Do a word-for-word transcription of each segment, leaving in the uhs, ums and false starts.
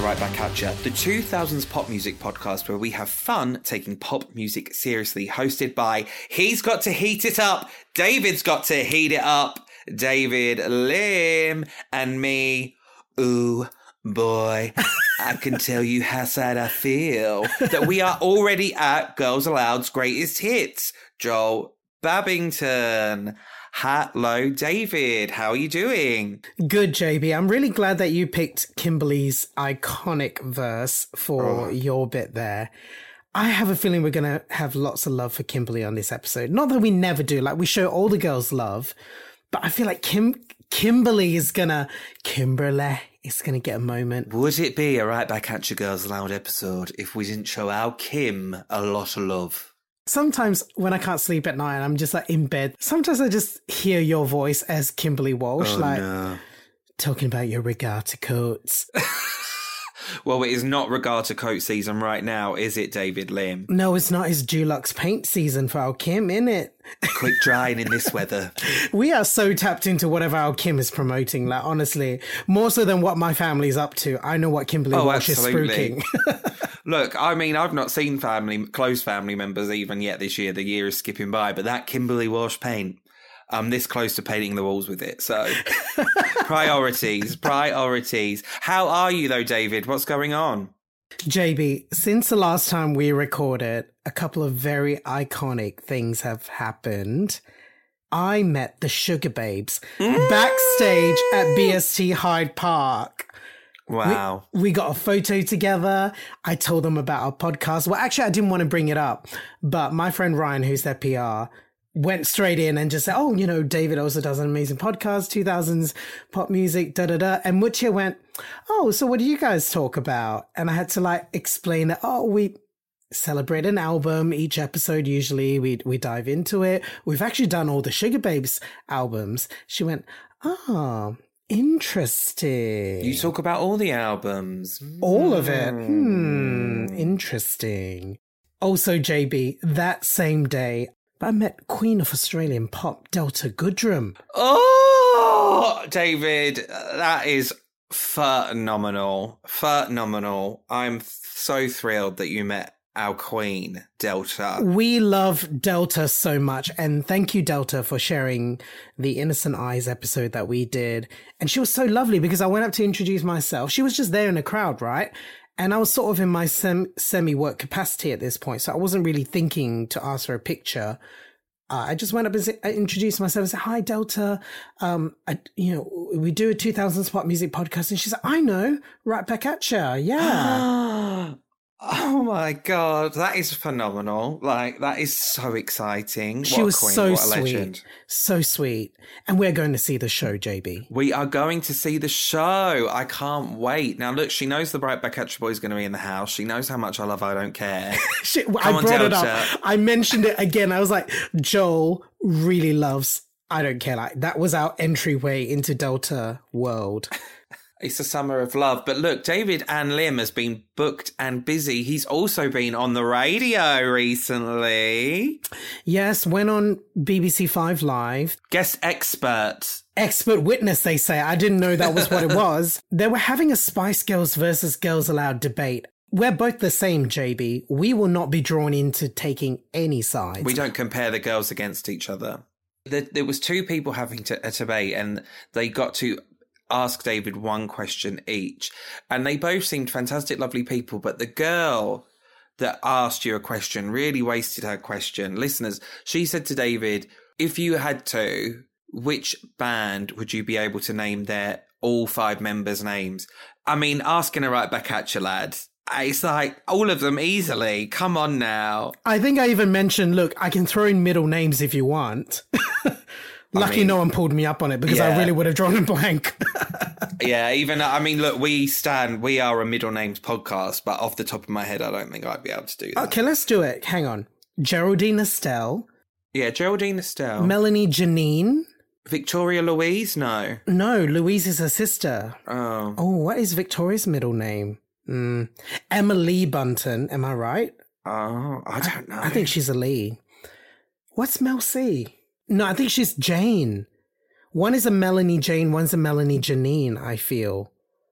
Right Back At Ya, the two thousands pop music podcast where we have fun taking pop music seriously, hosted by He's Got to Heat It Up, David's Got to Heat It Up, David Lim, and me, ooh boy, I can tell you how sad I feel that we are already at Girls Aloud's Greatest Hits. Joel Babington. Hello, David. How are you doing? Good, J B. I'm really glad that you picked Kimberly's iconic verse for oh. your bit there. I have a feeling we're going to have lots of love for Kimberly on this episode. Not that we never do. Like, we show all the girls love, but I feel like Kim Kimberly is going to... Kimberly is going to get a moment. Would it be a Right Back At Ya Girls Aloud episode if we didn't show our Kim a lot of love? Sometimes when I can't sleep at night and I'm just like in bed, sometimes I just hear your voice as Kimberly Walsh, oh, like no. talking about your regatta coats. Well, it is not regatta coat season right now, is it, David Lim? No, it's not. It's Dulux paint season for our Kim, isn't it? Quick drying in this weather. We are so tapped into whatever our Kim is promoting, like, honestly, more so than what my family's up to. I know what Kimberly oh, Walsh absolutely. is spruiking. Look, I mean, I've not seen family, close family members even yet this year. The year is skipping by, but that Kimberly Walsh paint, I'm this close to painting the walls with it. So priorities, priorities. How are you though, David? What's going on? J B, since the last time we recorded, a couple of very iconic things have happened. I met the Sugar Babes mm. backstage at B S T Hyde Park. Wow. We, we got a photo together. I told them about our podcast. Well, actually, I didn't want to bring it up, but my friend Ryan, who's their P R, went straight in and just said, oh, you know, David also does an amazing podcast, two thousands pop music, da da da. And Mutia went, oh, so what do you guys talk about? And I had to like explain that, oh, we celebrate an album each episode. Usually we, we dive into it. We've actually done all the Sugar Babes albums. She went, oh, interesting. You talk about all the albums. All of it. Hmm, interesting. Also, J B, that same day, I met Queen of Australian pop, Delta Goodrem. Oh, David, that is phenomenal. Phenomenal. I'm so thrilled that you met our queen, Delta. We love Delta so much. And thank you, Delta, for sharing the Innocent Eyes episode that we did. And she was so lovely because I went up to introduce myself. She was just there in the crowd, right? And I was sort of in my sem- semi-work capacity at this point, so I wasn't really thinking to ask for a picture. Uh, I just went up and say, I introduced myself and said, hi, Delta. Um, I, you know, we do a two thousands pop music podcast. And she's like, I know, Right Back At Ya. Yeah. Oh my God, that is phenomenal. Like, that is so exciting. She what was a queen, so what a sweet. legend. So sweet. And we're going to see the show, J B. We are going to see the show. I can't wait. Now, look, she knows the Right Back At Ya boy is going to be in the house. She knows how much I love I Don't Care. she, I on, brought Delta. it up. I mentioned it again. I was like, Joel really loves I Don't Care. Like, that was our entryway into Delta world. It's a summer of love. But look, David Ann Lim has been booked and busy. He's also been on the radio recently. Yes, went on B B C Five Live. Guest expert. Expert witness, they say. I didn't know that was what it was. They were having a Spice Girls versus Girls Aloud debate. We're both the same, J B. We will not be drawn into taking any sides. We don't compare the girls against each other. There, there was two people having to, a debate and they got to ask David one question each. And they both seemed fantastic, lovely people. But the girl that asked you a question really wasted her question. Listeners, she said to David, if you had to, which band would you be able to name their all five members' names? I mean, asking her right back at you, lad. It's like all of them easily. Come on now. I think I even mentioned, look, I can throw in middle names if you want. Lucky I mean, no one pulled me up on it because yeah. I really would have drawn a blank. Yeah, even, I mean, look, we stand, we are a middle names podcast, but off the top of my head, I don't think I'd be able to do that. Okay, let's do it. Hang on. Geraldine Estelle. Yeah, Geraldine Estelle. Melanie Janine. Victoria Louise? No. No, Louise is her sister. Oh. Oh, what is Victoria's middle name? Mm. Emily Bunton, am I right? Oh, I don't know. I, I think she's a Lee. What's Mel C? No, I think she's Jane. One is a Melanie Jane, one's a Melanie Janine, I feel.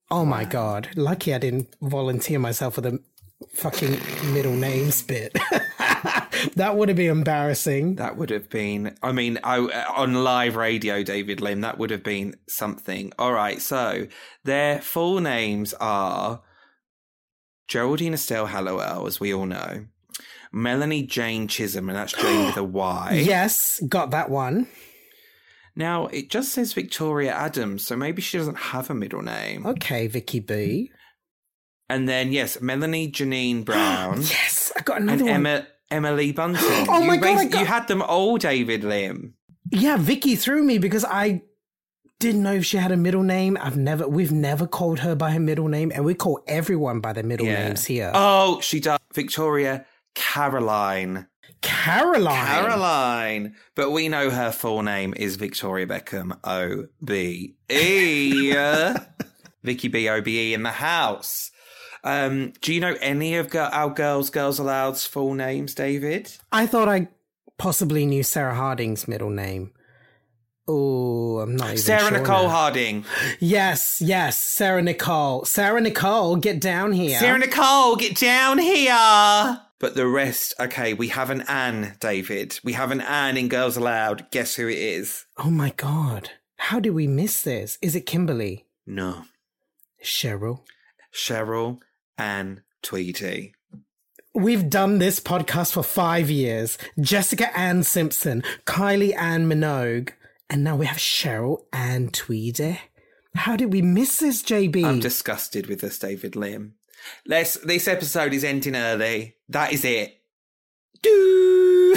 Oh my God. Lucky I didn't volunteer myself for the fucking middle names bit. That would have been embarrassing. That would have been, I mean, I, on live radio, David Lim, that would have been something. All right, so their full names are Geraldine Estelle Hallowell, as we all know. Melanie Jane Chisholm, and that's Jane with a Y. Yes, got that one. Now, it just says Victoria Adams, so maybe she doesn't have a middle name. Okay, Vicky B. And then, yes, Melanie Janine Brown. Yes, I got another and one. Emma, Emily Bunting. Oh you my God, I got... You had them all, David Lim. Yeah, Vicky threw me because I didn't know if she had a middle name. I've never, we've never called her by her middle name, and we call everyone by their middle yeah. names here. Oh, she does. Victoria Caroline. Caroline. Caroline. But we know her full name is Victoria Beckham, O B E. Vicky B, O B E in the house. Um, do you know any of our girls, Girls Aloud's full names, David? I thought I possibly knew Sarah Harding's middle name. Oh, I'm not even Sarah sure Nicole now. Harding. Yes, yes, Sarah Nicole. Sarah Nicole, get down here. Sarah Nicole, get down here. But the rest, okay, we have an Anne, David. We have an Anne in Girls Aloud. Guess who it is? Oh my God. How did we miss this? Is it Kimberly? No. Cheryl. Cheryl Ann Tweedy. We've done this podcast for five years. Jessica Ann Simpson, Kylie Ann Minogue, and now we have Cheryl Ann Tweedy. How did we miss this, J B? I'm disgusted with this, David Lim. Let's, this episode is ending early. That is it. Do.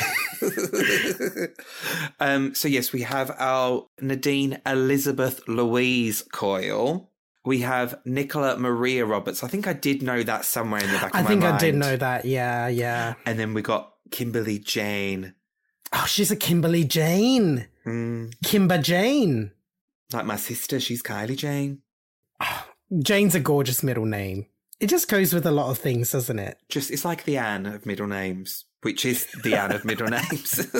um, so, yes, we have our Nadine Elizabeth Louise Coyle. We have Nicola Maria Roberts. I think I did know that somewhere in the back of I my think mind. I did know that. Yeah, yeah. And then we got Kimberly Jane. Oh, she's a Kimberly Jane. Mm. Kimber Jane. Like my sister, she's Kylie Jane. Oh, Jane's a gorgeous middle name. It just goes with a lot of things, doesn't it? Just, it's like the Anne of middle names, which is the Anne of middle names.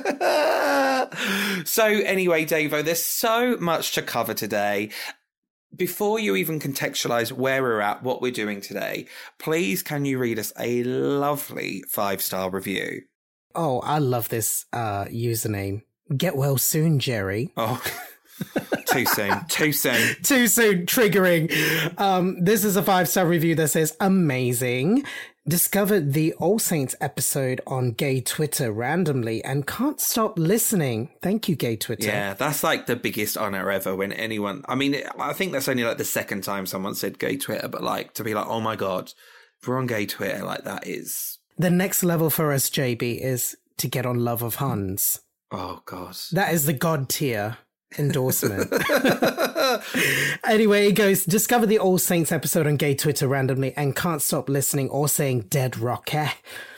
So anyway, Davo, there's so much to cover today. Before you even contextualise where we're at, what we're doing today, please can you read us a lovely five-star review? Oh, I love this uh, username. Get well soon, Jerry. Oh, too soon. Too soon. Too soon. Triggering. Um, this is a five-star review that says, amazing. Discovered the All Saints episode on gay Twitter randomly and can't stop listening. Thank you, gay Twitter. Yeah, that's like the biggest honour ever when anyone... I mean, I think that's only like the second time someone said gay Twitter, but like to be like, oh my God, if we're on gay Twitter, like that is... The next level for us, J B, is to get on Love of Huns. Oh, God. That is the God tier endorsement. Anyway, it goes, discover the All Saints episode on gay Twitter randomly and can't stop listening or saying dead rocker.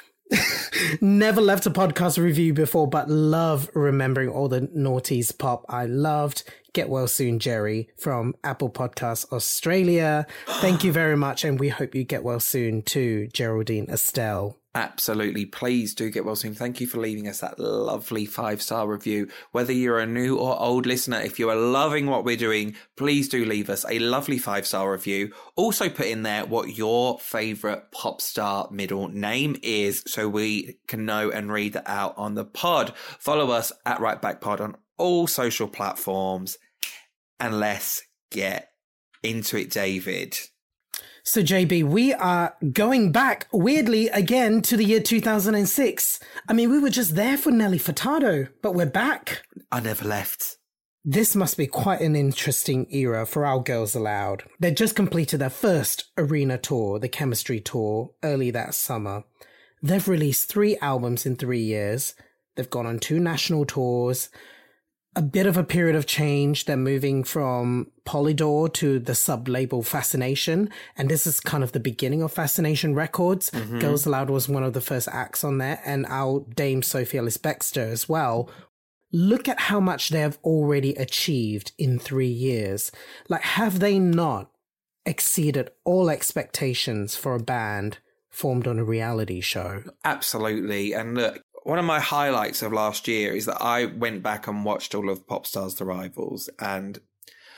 Never left a podcast review before, but love remembering all the naughties pop I loved. Get well soon, Jerry, from Apple Podcasts Australia. Thank you very much, and we hope you get well soon too, Geraldine Estelle. Absolutely. Please do get well soon. Thank you for leaving us that lovely five-star review. Whether you're a new or old listener, if you are loving what we're doing, please do leave us a lovely five-star review. Also put in there what your favourite pop star middle name is so we can know and read that out on the pod. Follow us at Right Back Pod on all social platforms. And let's get into it, David. So, J B, we are going back, weirdly, again to the year two thousand six. I mean, we were just there for Nelly Furtado, but we're back. I never left. This must be quite an interesting era for our Girls Aloud. They'd just completed their first arena tour, the Chemistry Tour, early that summer. They've released three albums in three years. They've gone on two national tours. A bit of a period of change. They're moving from Polydor to the sub-label Fascination. And this is kind of the beginning of Fascination Records. Mm-hmm. Girls Aloud was one of the first acts on there. And our Dame Sophie Ellis-Bextor as well. Look at how much they have already achieved in three years. Like, have they not exceeded all expectations for a band formed on a reality show? Absolutely. And look, one of my highlights of last year is that I went back and watched all of Popstars The Rivals, and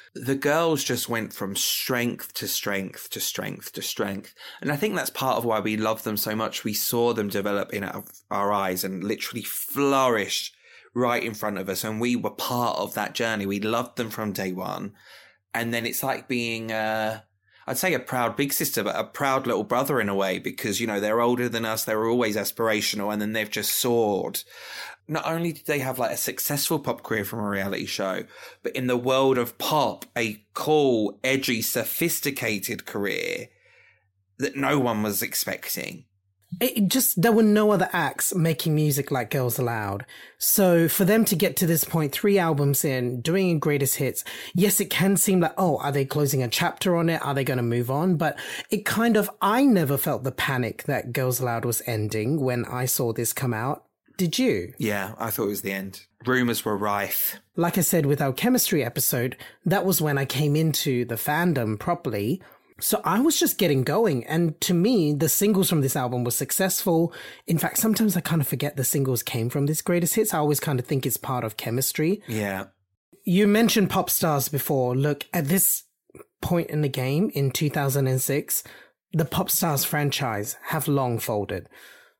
The girls just went from strength to strength to strength to strength. And I think that's part of why we love them so much. We saw them develop in our, our eyes and literally flourish right in front of us. And we were part of that journey. We loved them from day one. And then it's like being, uh, I'd say a proud big sister, but a proud little brother in a way, because, you know, they're older than us. They were always aspirational, and then they've just soared. Not only did they have like a successful pop career from a reality show, but in the world of pop, a cool, edgy, sophisticated career that no one was expecting. It just, there were no other acts making music like Girls Aloud. So for them to get to this point, three albums in, doing greatest hits, yes, it can seem like, oh, are they closing a chapter on it? Are they going to move on? But it kind of, I never felt the panic that Girls Aloud was ending when I saw this come out. Did you? Yeah, I thought it was the end. Rumours were rife. Like I said with our chemistry episode, that was when I came into the fandom properly. So I was just getting going. And to me, the singles from this album were successful. In fact, sometimes I kind of forget the singles came from this greatest hits. I always kind of think it's part of chemistry. Yeah. You mentioned pop stars before. Look, at this point in the game in two thousand six, the Pop Stars franchise have long folded.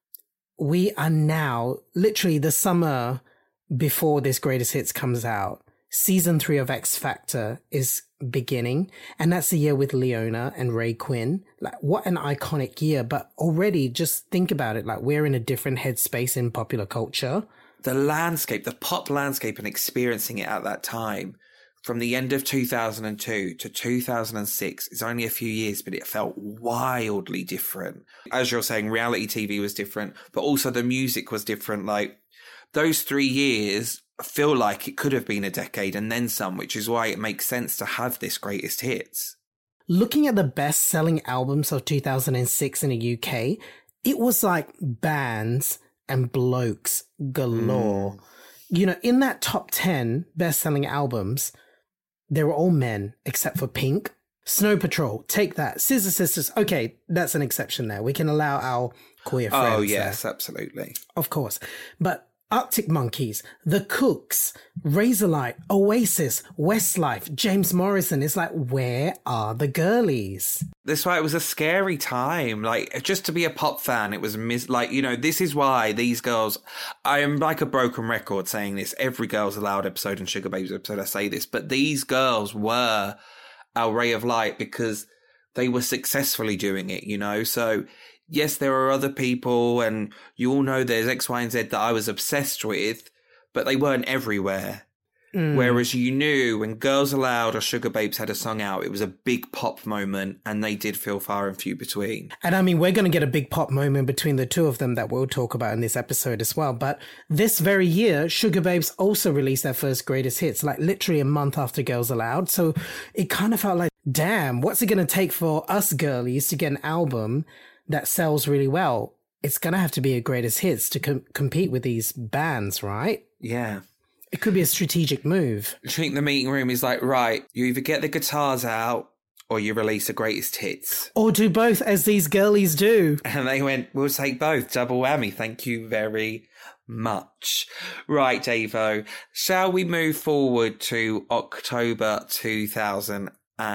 We are now literally the summer before this greatest hits comes out. Season three of X Factor is beginning, and that's the year with Leona and Ray Quinn. Like, what an iconic year. But already, just think about it, like, we're in a different headspace in popular culture. The landscape, the pop landscape, and experiencing it at that time, from the end of two thousand two to two thousand six, is only a few years, but it felt wildly different. As you're saying, reality T V was different, but also the music was different. Like, those three years feel like it could have been a decade and then some, which is why it makes sense to have this greatest hits. Looking at the best-selling albums of two thousand six in the U K, it was like bands and blokes galore. Mm. You know, in that top ten best-selling albums, they were all men except for Pink. Snow Patrol, take that. Scissor Sisters, okay, that's an exception there. We can allow our queer friends. Oh, yes, there. Absolutely. Of course. But Arctic Monkeys, The Kooks, Razorlight, Oasis, Westlife, James Morrison. It's like, where are the girlies? That's why it was a scary time. Like, just to be a pop fan, it was mis- like, you know, this is why these girls, I am like a broken record saying this. Every Girls Aloud episode and Sugar Babes episode, I say this, but these girls were our ray of light because they were successfully doing it, you know? So, yes, there are other people, and you all know there's X, Y, and Z that I was obsessed with, but they weren't everywhere. Mm. Whereas you knew when Girls Aloud or Sugar Babes had a song out, it was a big pop moment, and they did feel far and few between. And I mean, we're going to get a big pop moment between the two of them that we'll talk about in this episode as well. But this very year, Sugar Babes also released their first greatest hits, like literally a month after Girls Aloud. So it kind of felt like, damn, what's it going to take for us girlies to get an album that sells really well? It's going to have to be a greatest hits to com- compete with these bands, right? Yeah. It could be a strategic move. I think the meeting room is like, right, you either get the guitars out or you release the greatest hits. Or do both, as these girlies do. And they went, we'll take both. Double whammy. Thank you very much. Right, Davo. Shall we move forward to October two thousand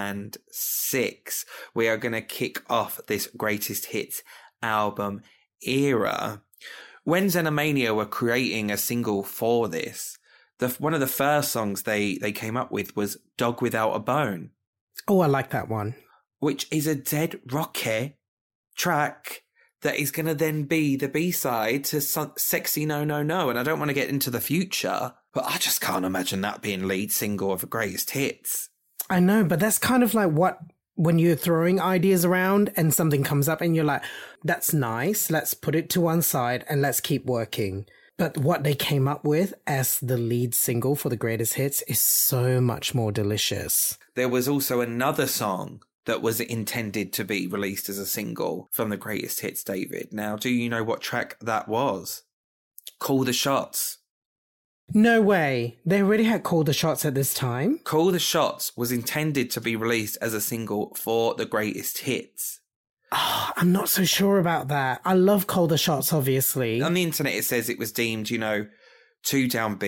six? We are going to kick off this greatest hits album era. When Xenomania were creating a single for this, the one of the first songs they, they came up with was Dog Without a Bone. Oh, I like that one. Which is a dead rocky track that is going to then be the B-side to Sexy No No No. And I don't want to get into the future, but I just can't imagine that being lead single of the greatest hits. I know, but that's kind of like what, when you're throwing ideas around and something comes up and you're like, that's nice, let's put it to one side and let's keep working. But what they came up with as the lead single for the greatest hits is so much more delicious. There was also another song that was intended to be released as a single from the greatest hits, David. Now, do you know what track that was? Call the Shots. No way. They already had Call the Shots at this time? Call the Shots was intended to be released as a single for the greatest hits. Oh, I'm not so sure about that. I love Call the Shots, obviously. On the internet, it says it was deemed, you know, too downbeat,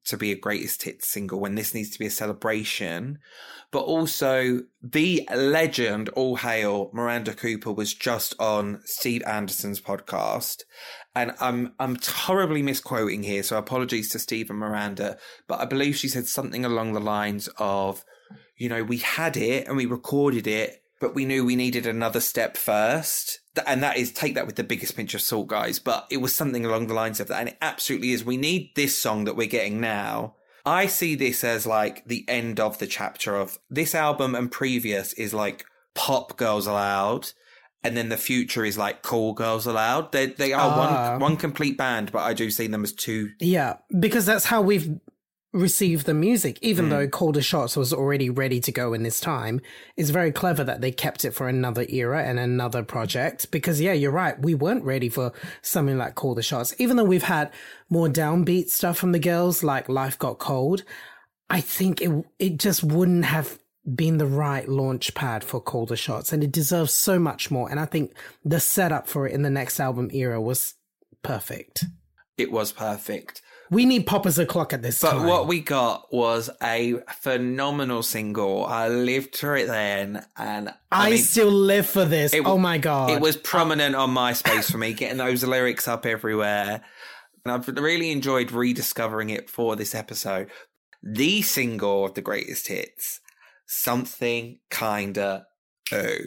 to be a greatest hits single when this needs to be a celebration. But also, the legend, all hail, Miranda Cooper was just on Steve Anderson's podcast. And I'm I'm horribly misquoting here, so apologies to Steve and Miranda. But I believe she said something along the lines of, you know, we had it and we recorded it, but we knew we needed another step first. And that is, take that with the biggest pinch of salt, guys. But it was something along the lines of that. And it absolutely is. We need this song that we're getting now. I see this as like the end of the chapter of this album, and previous is like pop Girls Aloud. And then the future is like cool Girls Aloud. They they are uh, one one complete band, but I do see them as two. Yeah, because that's how we've received the music. Even mm. though Colder Shots was already ready to go in this time, it's very clever that they kept it for another era and another project. Because yeah, you're right, we weren't ready for something like Colder Shots. Even though we've had more downbeat stuff from the girls, like Life Got Cold, I think it it just wouldn't have been the right launch pad for Colder Shots, and it deserves so much more. And I think the setup for it in the next album era was perfect. It was perfect. We need Pop as a Clock at this but time. But what we got was a phenomenal single. I lived for it then, and I, I mean, still live for this. It, oh my God. It was prominent on MySpace for me, getting those lyrics up everywhere. And I've really enjoyed rediscovering it for this episode. The single of the greatest hits, Something Kinda Ooh.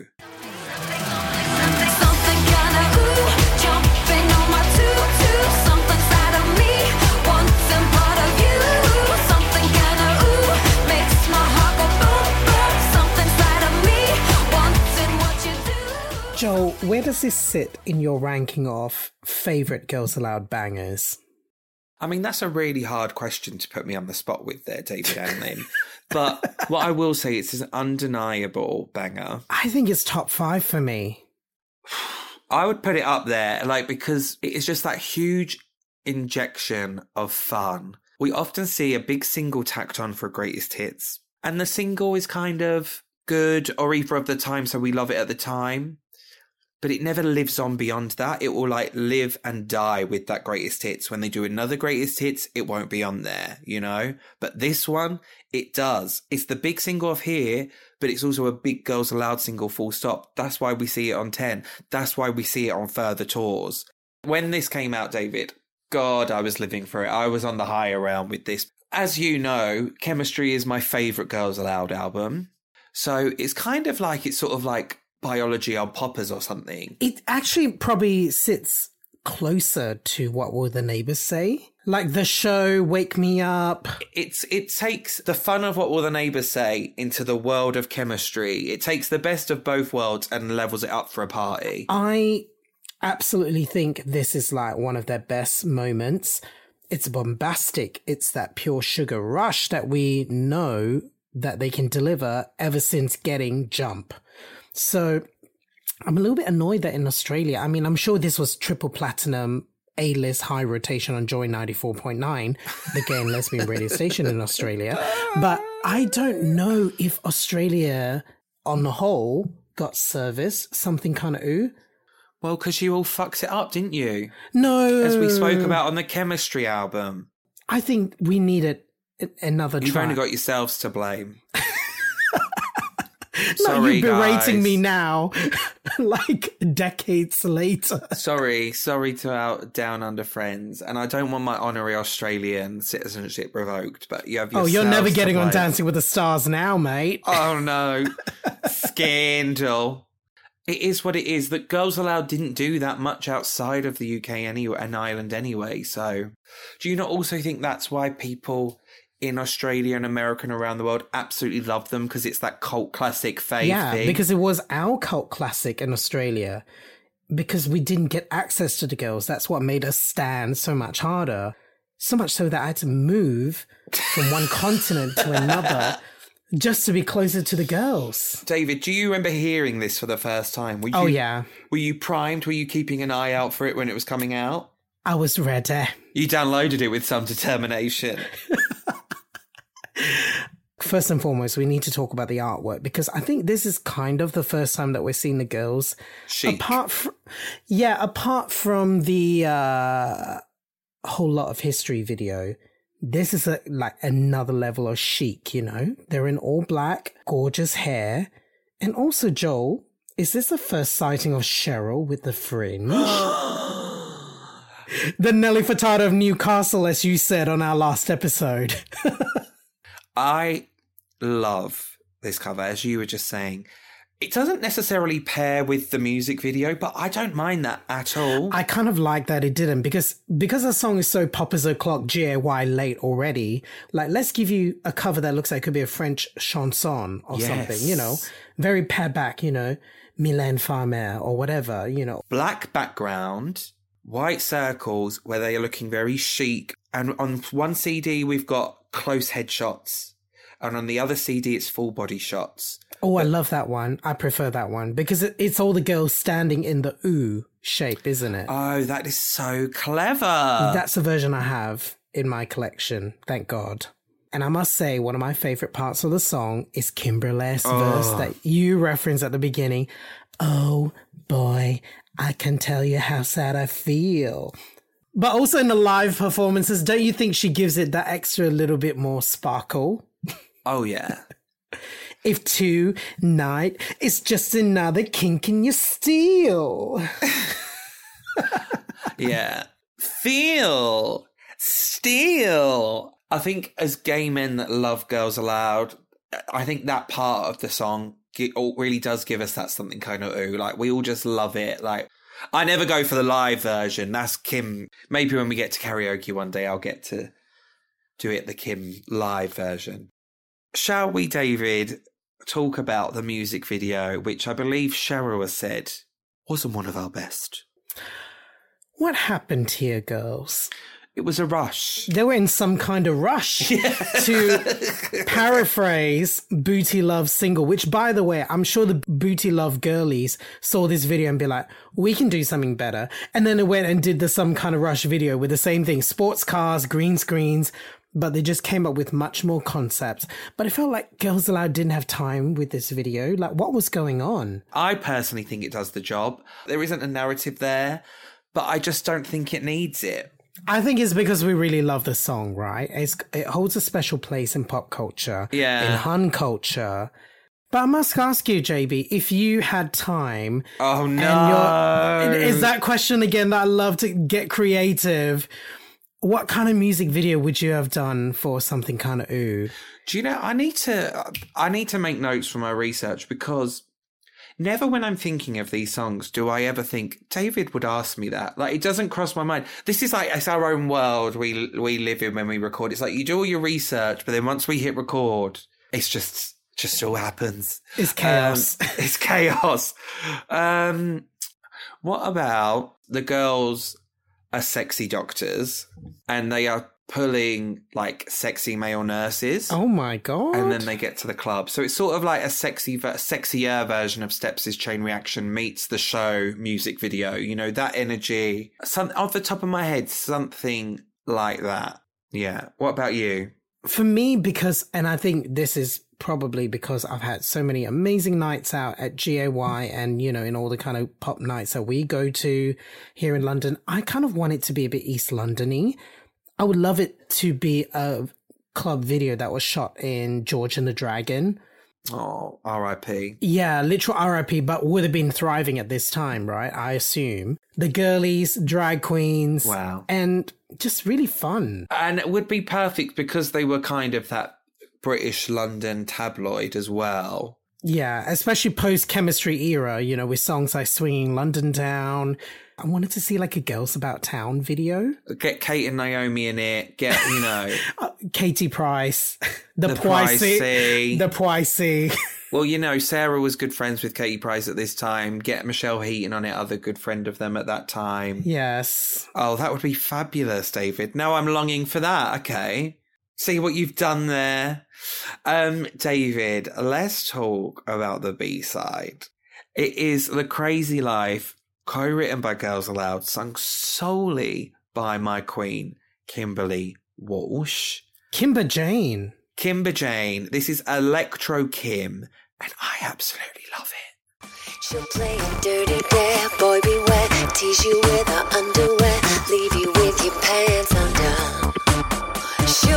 Something kinda ooh, jumping on my tutu. Something side of me, wants some part of you. Something kinda ooh, makes my heart go boom, boom. Something side of me, wanting what you do. Joel, where does this sit in your ranking of favourite Girls Aloud bangers? I mean, that's a really hard question to put me on the spot with there, David and Lynn. But what I will say, it's an undeniable banger. I think it's top five for me. I would put it up there, like, because it is just that huge injection of fun. We often see a big single tacked on for greatest hits, and the single is kind of good or either of the time, so we love it at the time. But it never lives on beyond that. It will like live and die with that greatest hits. When they do another greatest hits, it won't be on there, you know? But this one, it does. It's the big single of here, but it's also a big Girls Aloud single, full stop. That's why we see it on ten. That's why we see it on further tours. When this came out, David, God, I was living for it. I was on the high around with this. As you know, Chemistry is my favourite Girls Aloud album. So it's kind of like, it's sort of like Biology on Poppers or something. It actually probably sits closer to What Will the Neighbours Say? Like the show Wake Me Up. It's It takes the fun of What Will the Neighbours Say into the world of Chemistry. It takes the best of both worlds and levels it up for a party. I absolutely think this is like one of their best moments. It's bombastic. It's that pure sugar rush that we know that they can deliver ever since getting Jump. So I'm a little bit annoyed that in Australia, I mean, I'm sure this was triple platinum, A-list high rotation on Joy ninety-four point nine, the gay and lesbian radio station in Australia. But I don't know if Australia on the whole got service, Something Kinda Ooh. Well, because you all fucked it up, didn't you? No. As we spoke about on the Chemistry album. I think we needed another You've track. only got yourselves to blame. Sorry, you're berating guys. me now, like decades later. Sorry, sorry to our Down Under friends, and I don't want my honorary Australian citizenship revoked, but you have Oh, you're never yourselves to getting on blame. Dancing with the Stars now, mate. Oh no, scandal. It is what it is. That Girls Aloud didn't do that much outside of the U K anyway, and Ireland anyway, so do you not also think that's why people in Australia and America and around the world absolutely love them, because it's that cult classic fave yeah, thing? because it was our cult classic in Australia. Because we didn't get access to the girls. That's what made us stand so much harder. So much so that I had to move from one continent to another just to be closer to the girls. David, do you remember hearing this for the first time? Were you, Oh, yeah. Were you primed? Were you keeping an eye out for it when it was coming out? I was ready. You downloaded it with some determination. First and foremost, we need to talk about the artwork, because I think this is kind of the first time that we're seeing the girls. Chic. Apart from, yeah, apart from the uh, Whole Lot of History video, this is a like another level of chic, you know? They're in all black, gorgeous hair. And also, Joel, is this the first sighting of Cheryl with the fringe? The Nelly Furtado of Newcastle, as you said on our last episode. I love this cover, as you were just saying. It doesn't necessarily pair with the music video, but I don't mind that at all. I kind of like that it didn't, because because the song is so pop as a clock, G A Y late already. Like, let's give you a cover that looks like it could be a French chanson or Yes. something, you know, very pared back, you know, Mylène Farmer or whatever, you know. Black background, white circles where they are looking very chic. And on one C D, we've got close headshots. And on the other C D, it's full body shots. Oh, I love that one. I prefer that one because it, it's all the girls standing in the ooh shape, isn't it? Oh, that is so clever. That's the version I have in my collection. Thank God. And I must say, one of my favorite parts of the song is Kimberly's Oh. verse that you referenced at the beginning. Oh boy, I can tell you how sad I feel. But also in the live performances, don't you think she gives it that extra little bit more sparkle? Oh, yeah. If tonight is just another kink in your steel. Yeah. Feel. Steal. I think as gay men that love Girls Aloud, I think that part of the song ge- really does give us that something kind of ooh. Like, we all just love it. Like, I never go for the live version. That's Kim. Maybe when we get to karaoke one day, I'll get to do it the Kim live version. Shall we, David, talk about the music video, which I believe Cheryl has said wasn't one of our best? What happened here, girls? It was a rush. They were in some kind of rush to paraphrase Booty Love's single, which, by the way, I'm sure the Booty Love girlies saw this video and be like, we can do something better. And then they went and did the Some Kind of Rush video with the same thing, sports cars, green screens, but they just came up with much more concepts. But it felt like Girls Aloud didn't have time with this video. Like, what was going on? I personally think it does the job. There isn't a narrative there, but I just don't think it needs it. I think it's because we really love the song, right? It's, it holds a special place in pop culture, Yeah. in Hun culture. But I must ask you, J B, if you had time, Oh, no. and you're, is that question again that I love to get creative? What kind of music video would you have done for Something Kind of Ooh? Do you know, I need to, I need to make notes for my research, because never when I'm thinking of these songs do I ever think David would ask me that. Like, it doesn't cross my mind. This is like, it's our own world we we live in when we record. It's like you do all your research, but then once we hit record, it's just just all happens. It's chaos. Um, it's chaos. Um, what about the girls are sexy doctors and they are pulling like sexy male nurses? Oh my God. And then they get to the club. So it's sort of like a sexy, sexier version of Steps' Chain Reaction meets the show music video. You know, that energy. Some, off the top of my head, something like that. Yeah. What about you? For me, because, and I think this is probably because I've had so many amazing nights out at G A Y and, you know, in all the kind of pop nights that we go to here in London, I kind of want it to be a bit East London-y. I would love it to be a club video that was shot in George and the Dragon. Oh, R I P. Yeah, literal R I P, but would have been thriving at this time, right? I assume. The girlies, drag queens. Wow. And just really fun. And it would be perfect because they were kind of that British London tabloid as well. Yeah, especially post-chemistry era, you know, with songs like Swinging London Town. I wanted to see like a Girls About Town video. Get Kate and Naomi in it. Get, you know. uh, Katie Price. The, The Pricey. Pricey. The Pricey. Well, you know, Sarah was good friends with Katie Price at this time. Get Michelle Heaton on it, other good friend of them at that time. Yes. Oh, that would be fabulous, David. Now I'm longing for that. Okay. See what you've done there. Um, David, let's talk about the B-side. It is The Crazy Life, co-written by Girls Aloud, sung solely by my queen, Kimberly Walsh. Kimber Jane. Kimber Jane. This is Electro Kim, and I absolutely love it. She'll play in dirty dare, boy beware. Tease you with her underwear, leave you with your pants undone. She'll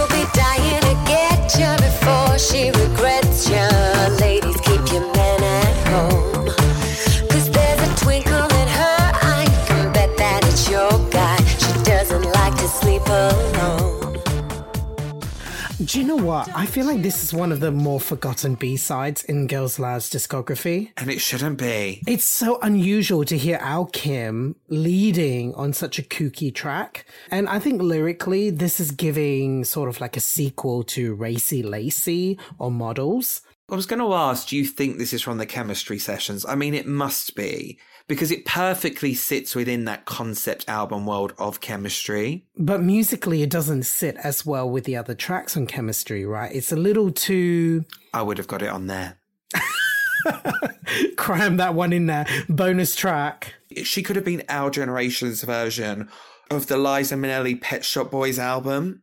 Do you know what? I feel like this is one of the more forgotten B-sides in Girls Aloud's discography. And it shouldn't be. It's so unusual to hear Al Kim leading on such a kooky track. And I think lyrically, this is giving sort of like a sequel to Racy Lacey or Models. I was going to ask, do you think this is from the Chemistry sessions? I mean, it must be, because it perfectly sits within that concept album world of Chemistry. But musically, it doesn't sit as well with the other tracks on Chemistry, right? It's a little too... I would have got it on there. Cram that one in there. Bonus track. She could have been our generation's version of the Liza Minnelli Pet Shop Boys album.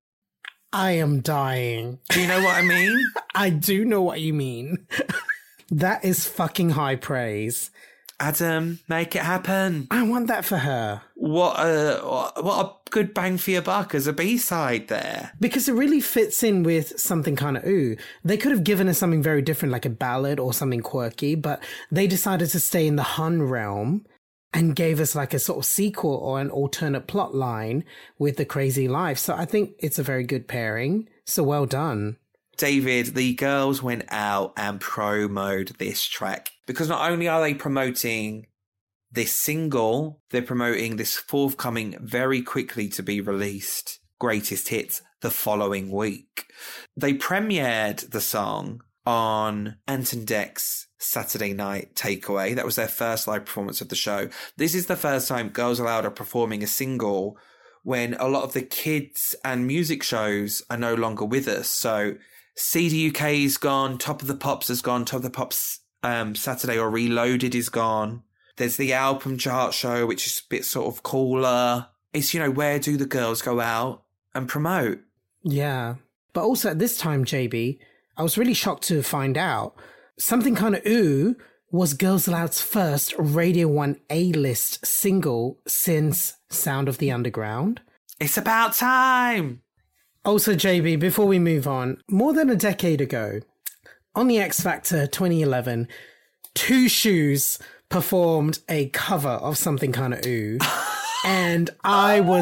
I am dying. Do you know what I mean? I do know what you mean. That is fucking high praise. Adam, make it happen. I want that for her. What a what a good bang for your buck as a B-side there. Because it really fits in with something kind of ooh. They could have given us something very different, like a ballad or something quirky, but they decided to stay in the Hun realm and gave us like a sort of sequel or an alternate plot line with The Crazy Life. So I think it's a very good pairing. So well done. David, the girls went out and promoted this track because not only are they promoting this single, they're promoting this forthcoming, very quickly to be released Greatest Hits the following week. They premiered the song on Ant and Dec's Saturday Night Takeaway. That was their first live performance of the show. This is the first time Girls Aloud are performing a single when a lot of the kids and music shows are no longer with us. So C D U K's gone, Top of the Pops has gone, Top of the Pops um, Saturday or Reloaded is gone. There's the album chart show, which is a bit sort of cooler. It's, you know, where do the girls go out and promote? Yeah. But also at this time, J B, I was really shocked to find out Something Kind of Ooh was Girls Aloud's first Radio one A-list single since Sound of the Underground. It's about time! Also, J B, before we move on, more than a decade ago, on the X Factor twenty eleven, Two Shoes performed a cover of Something Kind of Ooh. And I was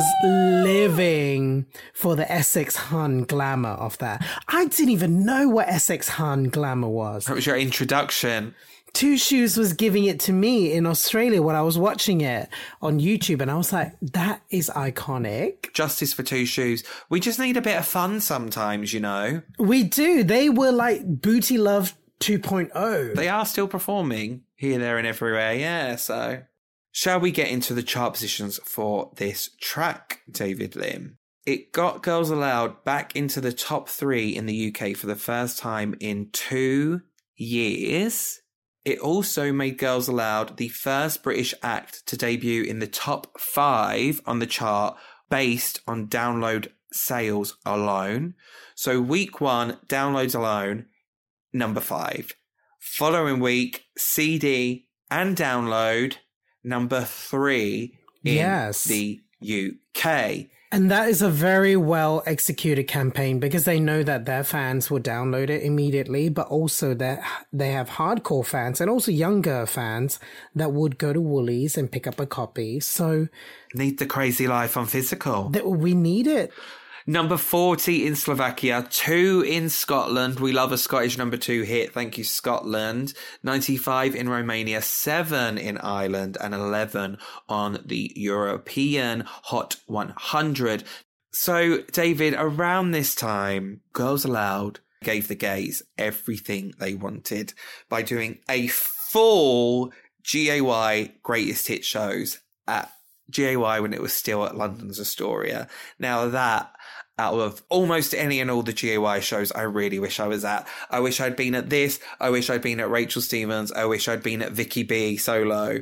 living for the Essex Hun glamour of that. I didn't even know what Essex Hun glamour was. That was your introduction. Two Shoes was giving it to me in Australia when I was watching it on YouTube. And I was like, that is iconic. Justice for Two Shoes. We just need a bit of fun sometimes, you know. We do. They were like Booty Love two point oh. They are still performing here, there and everywhere. Yeah, so... Shall we get into the chart positions for this track, David Lim? It got Girls Aloud back into the top three in the U K for the first time in two years. It also made Girls Aloud the first British act to debut in the top five on the chart based on download sales alone. So week one, downloads alone, number five. Following week, C D and download, number three in yes. the U K. And that is a very well executed campaign because they know that their fans will download it immediately, but also that they have hardcore fans and also younger fans that would go to Woolies and pick up a copy. So need the Crazy Life on physical. That we need it. Number forty in Slovakia, two in Scotland. We love a Scottish number two hit. Thank you, Scotland. ninety-five in Romania, seven in Ireland, and eleven on the European Hot one hundred. So, David, around this time, Girls Aloud gave the gays everything they wanted by doing a full G A Y Greatest Hit shows at G A Y when it was still at London's Astoria. Now that, out of almost any and all the G A Y shows, I really wish I was at. I wish I'd been at this. I wish I'd been at Rachel Stevens. I wish I'd been at Vicky B solo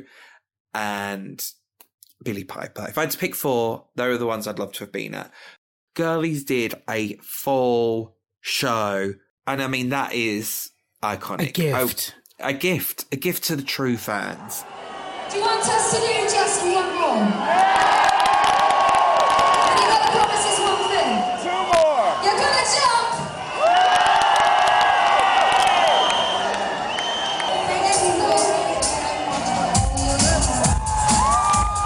and Billie Piper. If I had to pick four, those are the ones I'd love to have been at. Girlies did a full show. And I mean, that is iconic. A gift. Oh, a gift. A gift to the true fans. Do you want us to do just one more? And you gotta promise us one thing. Two more. You're gonna jump.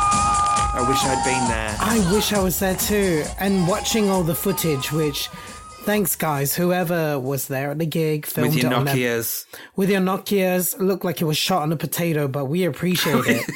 I wish I'd been there. I wish I was there too. And watching all the footage, which Thanks, guys. Whoever was there at the gig, filmed With your it on their- Nokias. with your Nokias. Looked like it was shot on a potato, but we appreciate it.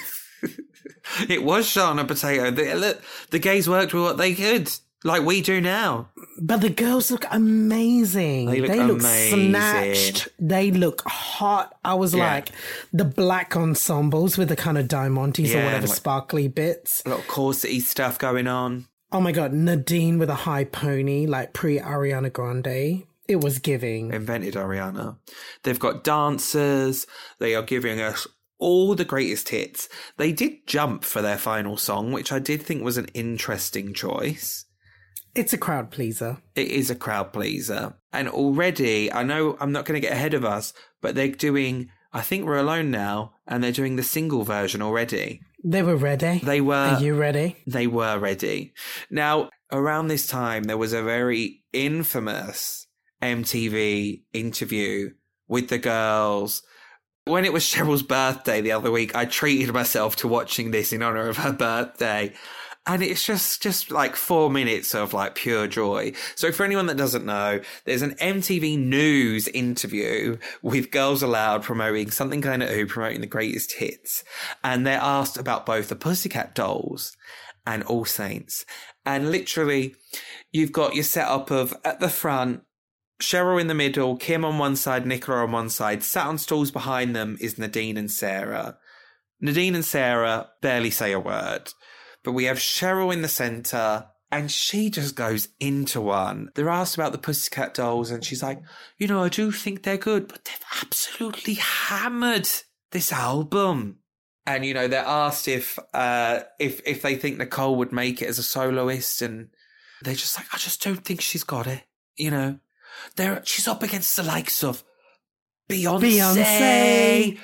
It was shot on a potato. The, look, the gays worked with what they could, like we do now. But the girls look amazing. They look amazing. snatched. They look hot. I was Yeah. like, the black ensembles with the kind of diamantes Yeah, or whatever like- sparkly bits. A lot of corset-y stuff going on. Oh my God, Nadine with a high pony, like pre-Ariana Grande. It was giving. Invented Ariana. They've got dancers. They are giving us all the greatest hits. They did jump for their final song, which I did think was an interesting choice. It's a crowd pleaser. It is a crowd pleaser. And already, I know I'm not going to get ahead of us, but they're doing, I think We're Alone now, and they're doing the single version already. They were ready. They were. Are you ready? They were ready. Now, around this time, there was a very infamous M T V interview with the girls. When it was Cheryl's birthday the other week, I treated myself to watching this in honor of her birthday. And it's just, just like four minutes of like pure joy. So for anyone that doesn't know, there's an M T V News interview with Girls Aloud promoting Something Kinda Ooh, promoting the greatest hits. And they're asked about both the Pussycat Dolls and All Saints. And literally, you've got your setup of at the front, Cheryl in the middle, Kim on one side, Nicola on one side. Sat on stools behind them is Nadine and Sarah. Nadine and Sarah barely say a word. But we have Cheryl in the centre, and she just goes into one. They're asked about the Pussycat Dolls, and she's like, you know, I do think they're good, but they've absolutely hammered this album. And, you know, they're asked if uh, if if they think Nicole would make it as a soloist, and they're just like, I just don't think she's got it, you know. They're, she's up against the likes of Beyonce, Beyonce.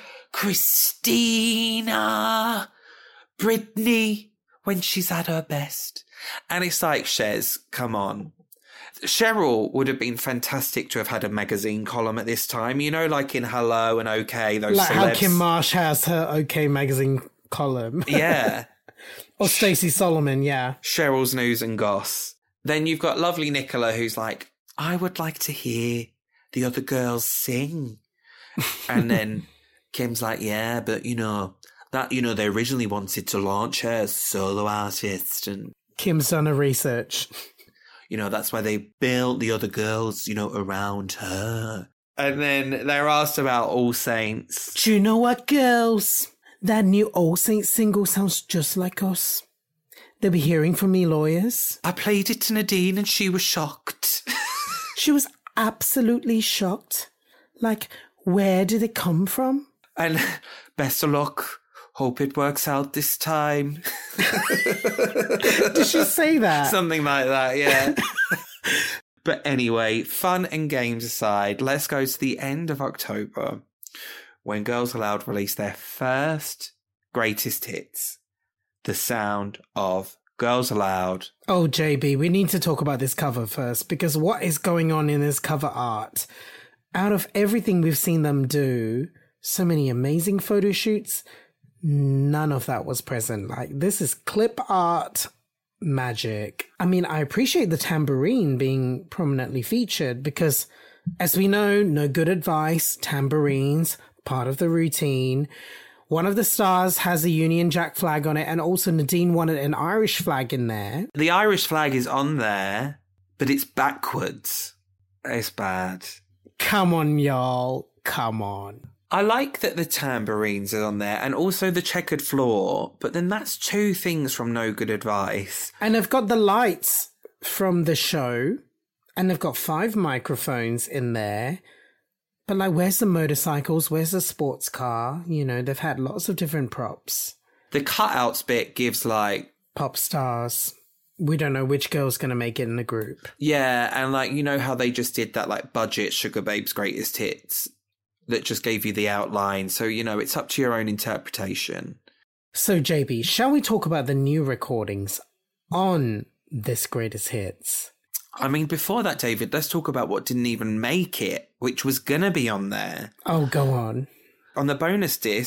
Christina, Britney, when she's at her best. And it's like, Shez, come on. Cheryl would have been fantastic to have had a magazine column at this time, you know, like in Hello and OK, those Like how celebs. Kim Marsh has her OK magazine column. Yeah. Or Stacey Solomon, yeah. Cheryl's News and Goss. Then you've got lovely Nicola, who's like, I would like to hear the other girls sing. And then Kim's like, yeah, but, you know, that, you know, they originally wanted to launch her as a solo artist. And, Kim's done her research. you know, that's why they built the other girls, you know, around her. And then they're asked about All Saints. Do you know what, girls? That new All Saints single sounds just like us. They'll be hearing from me lawyers. I played it to Nadine and she was shocked. She was absolutely shocked. Like, where did it come from? And best of luck. Hope it works out this time. Did she say that? Something like that, yeah. But anyway, fun and games aside, let's go to the end of October when Girls Aloud released their first greatest hits. The sound of Girls Aloud. Oh, J B, we need to talk about this cover first, because what is going on in this cover art? Out of everything we've seen them do, so many amazing photo shoots, none of that was present. Like, this is clip art magic. I mean, I appreciate the tambourine being prominently featured because, as we know, No Good Advice, tambourines, part of the routine. One of the stars has a Union Jack flag on it, and also Nadine wanted an Irish flag in there. The Irish flag is on there, but it's backwards. It's bad. Come on, y'all. Come on. I like that the tambourines are on there and also the checkered floor, but then that's two things from No Good Advice. And they've got the lights from the show, and they've got five microphones in there. But, like, where's the motorcycles? Where's the sports car? You know, they've had lots of different props. The cutouts bit gives, like... Pop stars. We don't know which girl's going to make it in the group. Yeah, and, like, you know how they just did that, like, budget Sugar Babes Greatest Hits that just gave you the outline. So, you know, it's up to your own interpretation. So, J B, shall we talk about the new recordings on this Greatest Hits? I mean, before that, David, let's talk about what didn't even make it, which was going to be on there. Oh, go on. On the bonus disc,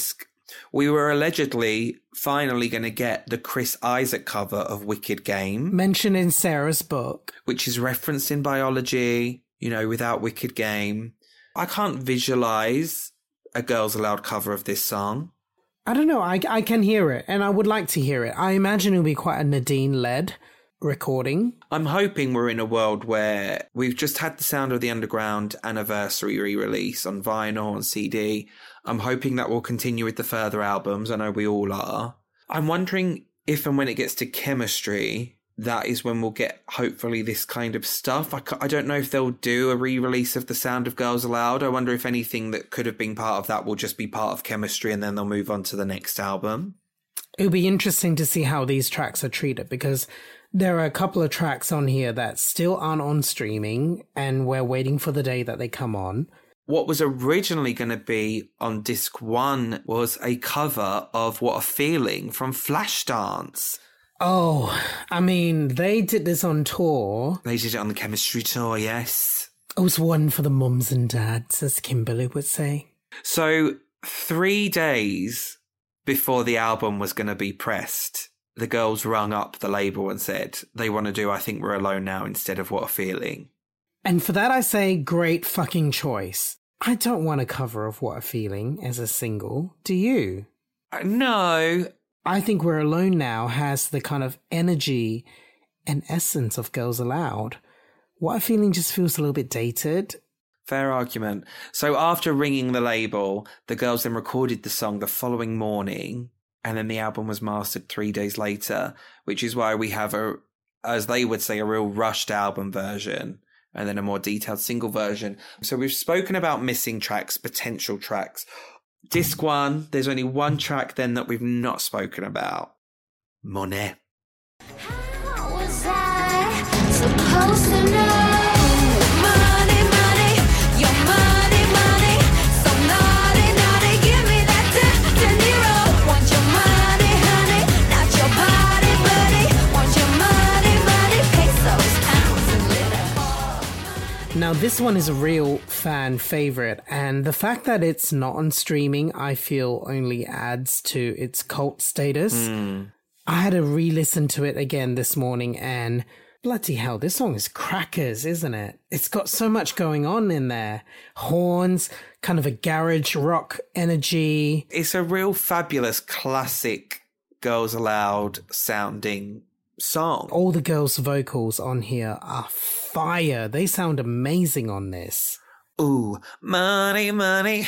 We were allegedly finally going to get the Chris Isaak cover of Wicked Game. Mentioned in Sarah's book. Which is referenced in biology, you know, without Wicked Game. I can't visualise a Girls Aloud cover of this song. I don't know. I, I can hear it, and I would like to hear it. I imagine it'll be quite a Nadine-led recording. I'm hoping we're in a world where we've just had the Sound of the Underground anniversary re-release on vinyl and C D. I'm hoping that will continue with the further albums. I know we all are. I'm wondering if and when it gets to Chemistry, that is when we'll get, hopefully, this kind of stuff. I, I don't know if they'll do a re-release of The Sound of Girls Aloud. I wonder if anything that could have been part of that will just be part of Chemistry and then they'll move on to the next album. It'll be interesting to see how these tracks are treated, because there are a couple of tracks on here that still aren't on streaming and we're waiting for the day that they come on. What was originally going to be on disc one was a cover of What a Feeling from Flashdance. Oh, I mean, they did this on tour. They did it on the Chemistry tour, yes. It was one for the mums and dads, as Kimberly would say. So, three days before the album was going to be pressed, the girls rung up the label and said they want to do I Think We're Alone Now instead of What a Feeling. And for that I say, great fucking choice. I don't want a cover of What a Feeling as a single. Do you? Uh, no. I Think We're Alone Now has the kind of energy and essence of Girls Aloud. What a Feeling just feels a little bit dated. Fair argument. So after ringing the label, the girls then recorded the song the following morning, and then the album was mastered three days later, which is why we have a, as they would say, a real rushed album version and then a more detailed single version. So we've spoken about missing tracks, potential tracks. Disc one, there's only one track then that we've not spoken about. Monet. How was I supposed to know? Money, money, your money, money. So naughty, naughty, give me that De, De Niro. Want your money, honey, not your body, buddy. Want your money, money, pesos, pounds, and little. Now, this one is a real fan favorite, and the fact that it's not on streaming, I feel only adds to its cult status. Mm. I had to re-listen to it again this morning, and bloody hell, this song is crackers, isn't it? It's got so much going on in there. Horns, kind of a garage rock energy. It's a real fabulous classic Girls Aloud sounding song. All the girls' vocals on here are fire. They sound amazing on this. Ooh, money, money,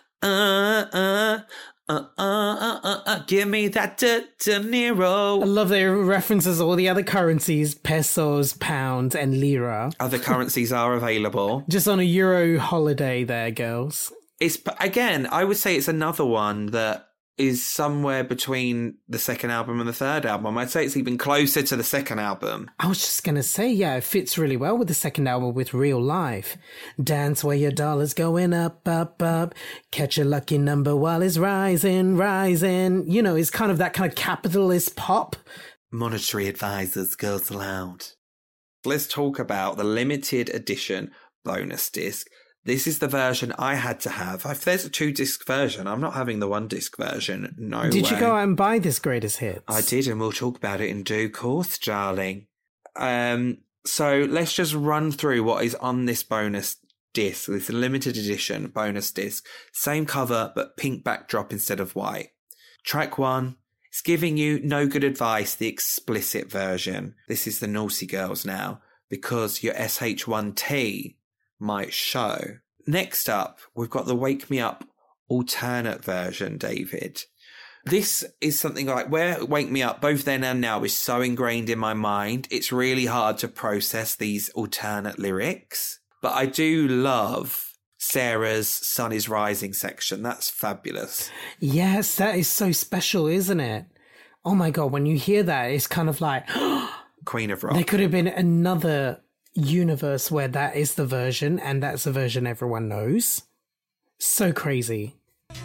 uh, uh, uh, uh, uh, uh, uh give me that De, De I Niro. love that it references all the other currencies, pesos, pounds, and lira. Other currencies are available. Just on a Euro holiday there, girls. It's, again, I would say it's another one that is somewhere between the second album and the third album. I'd say it's even closer to the second album. I was just going to say, yeah, it fits really well with the second album with Real Life. Dance where your dollar's going up, up, up. Catch a lucky number while it's rising, rising. You know, it's kind of that kind of capitalist pop. Monetary Advisors, Girls Aloud. Let's talk about the limited edition bonus disc. This is the version I had to have. If there's a two-disc version, I'm not having the one-disc version. No Did way. you go out and buy this greatest hits? I did, and we'll talk about it in due course, darling. Um, so let's just run through what is on this bonus disc, this limited edition bonus disc. Same cover, but pink backdrop instead of white. Track one, it's giving you No Good Advice, the explicit version. This is the Naughty Girls now, because your S H one T might show. Next up, we've got the Wake Me Up alternate version, David. This is something like where Wake Me Up, both then and now, is so ingrained in my mind, it's really hard to process these alternate lyrics. But I do love Sarah's Sun is Rising section. That's fabulous. Yes, that is so special, isn't it? Oh my God, when you hear that, it's kind of like, Queen of Rock. there could have been another universe where that is the version, and that's the version everyone knows. So crazy.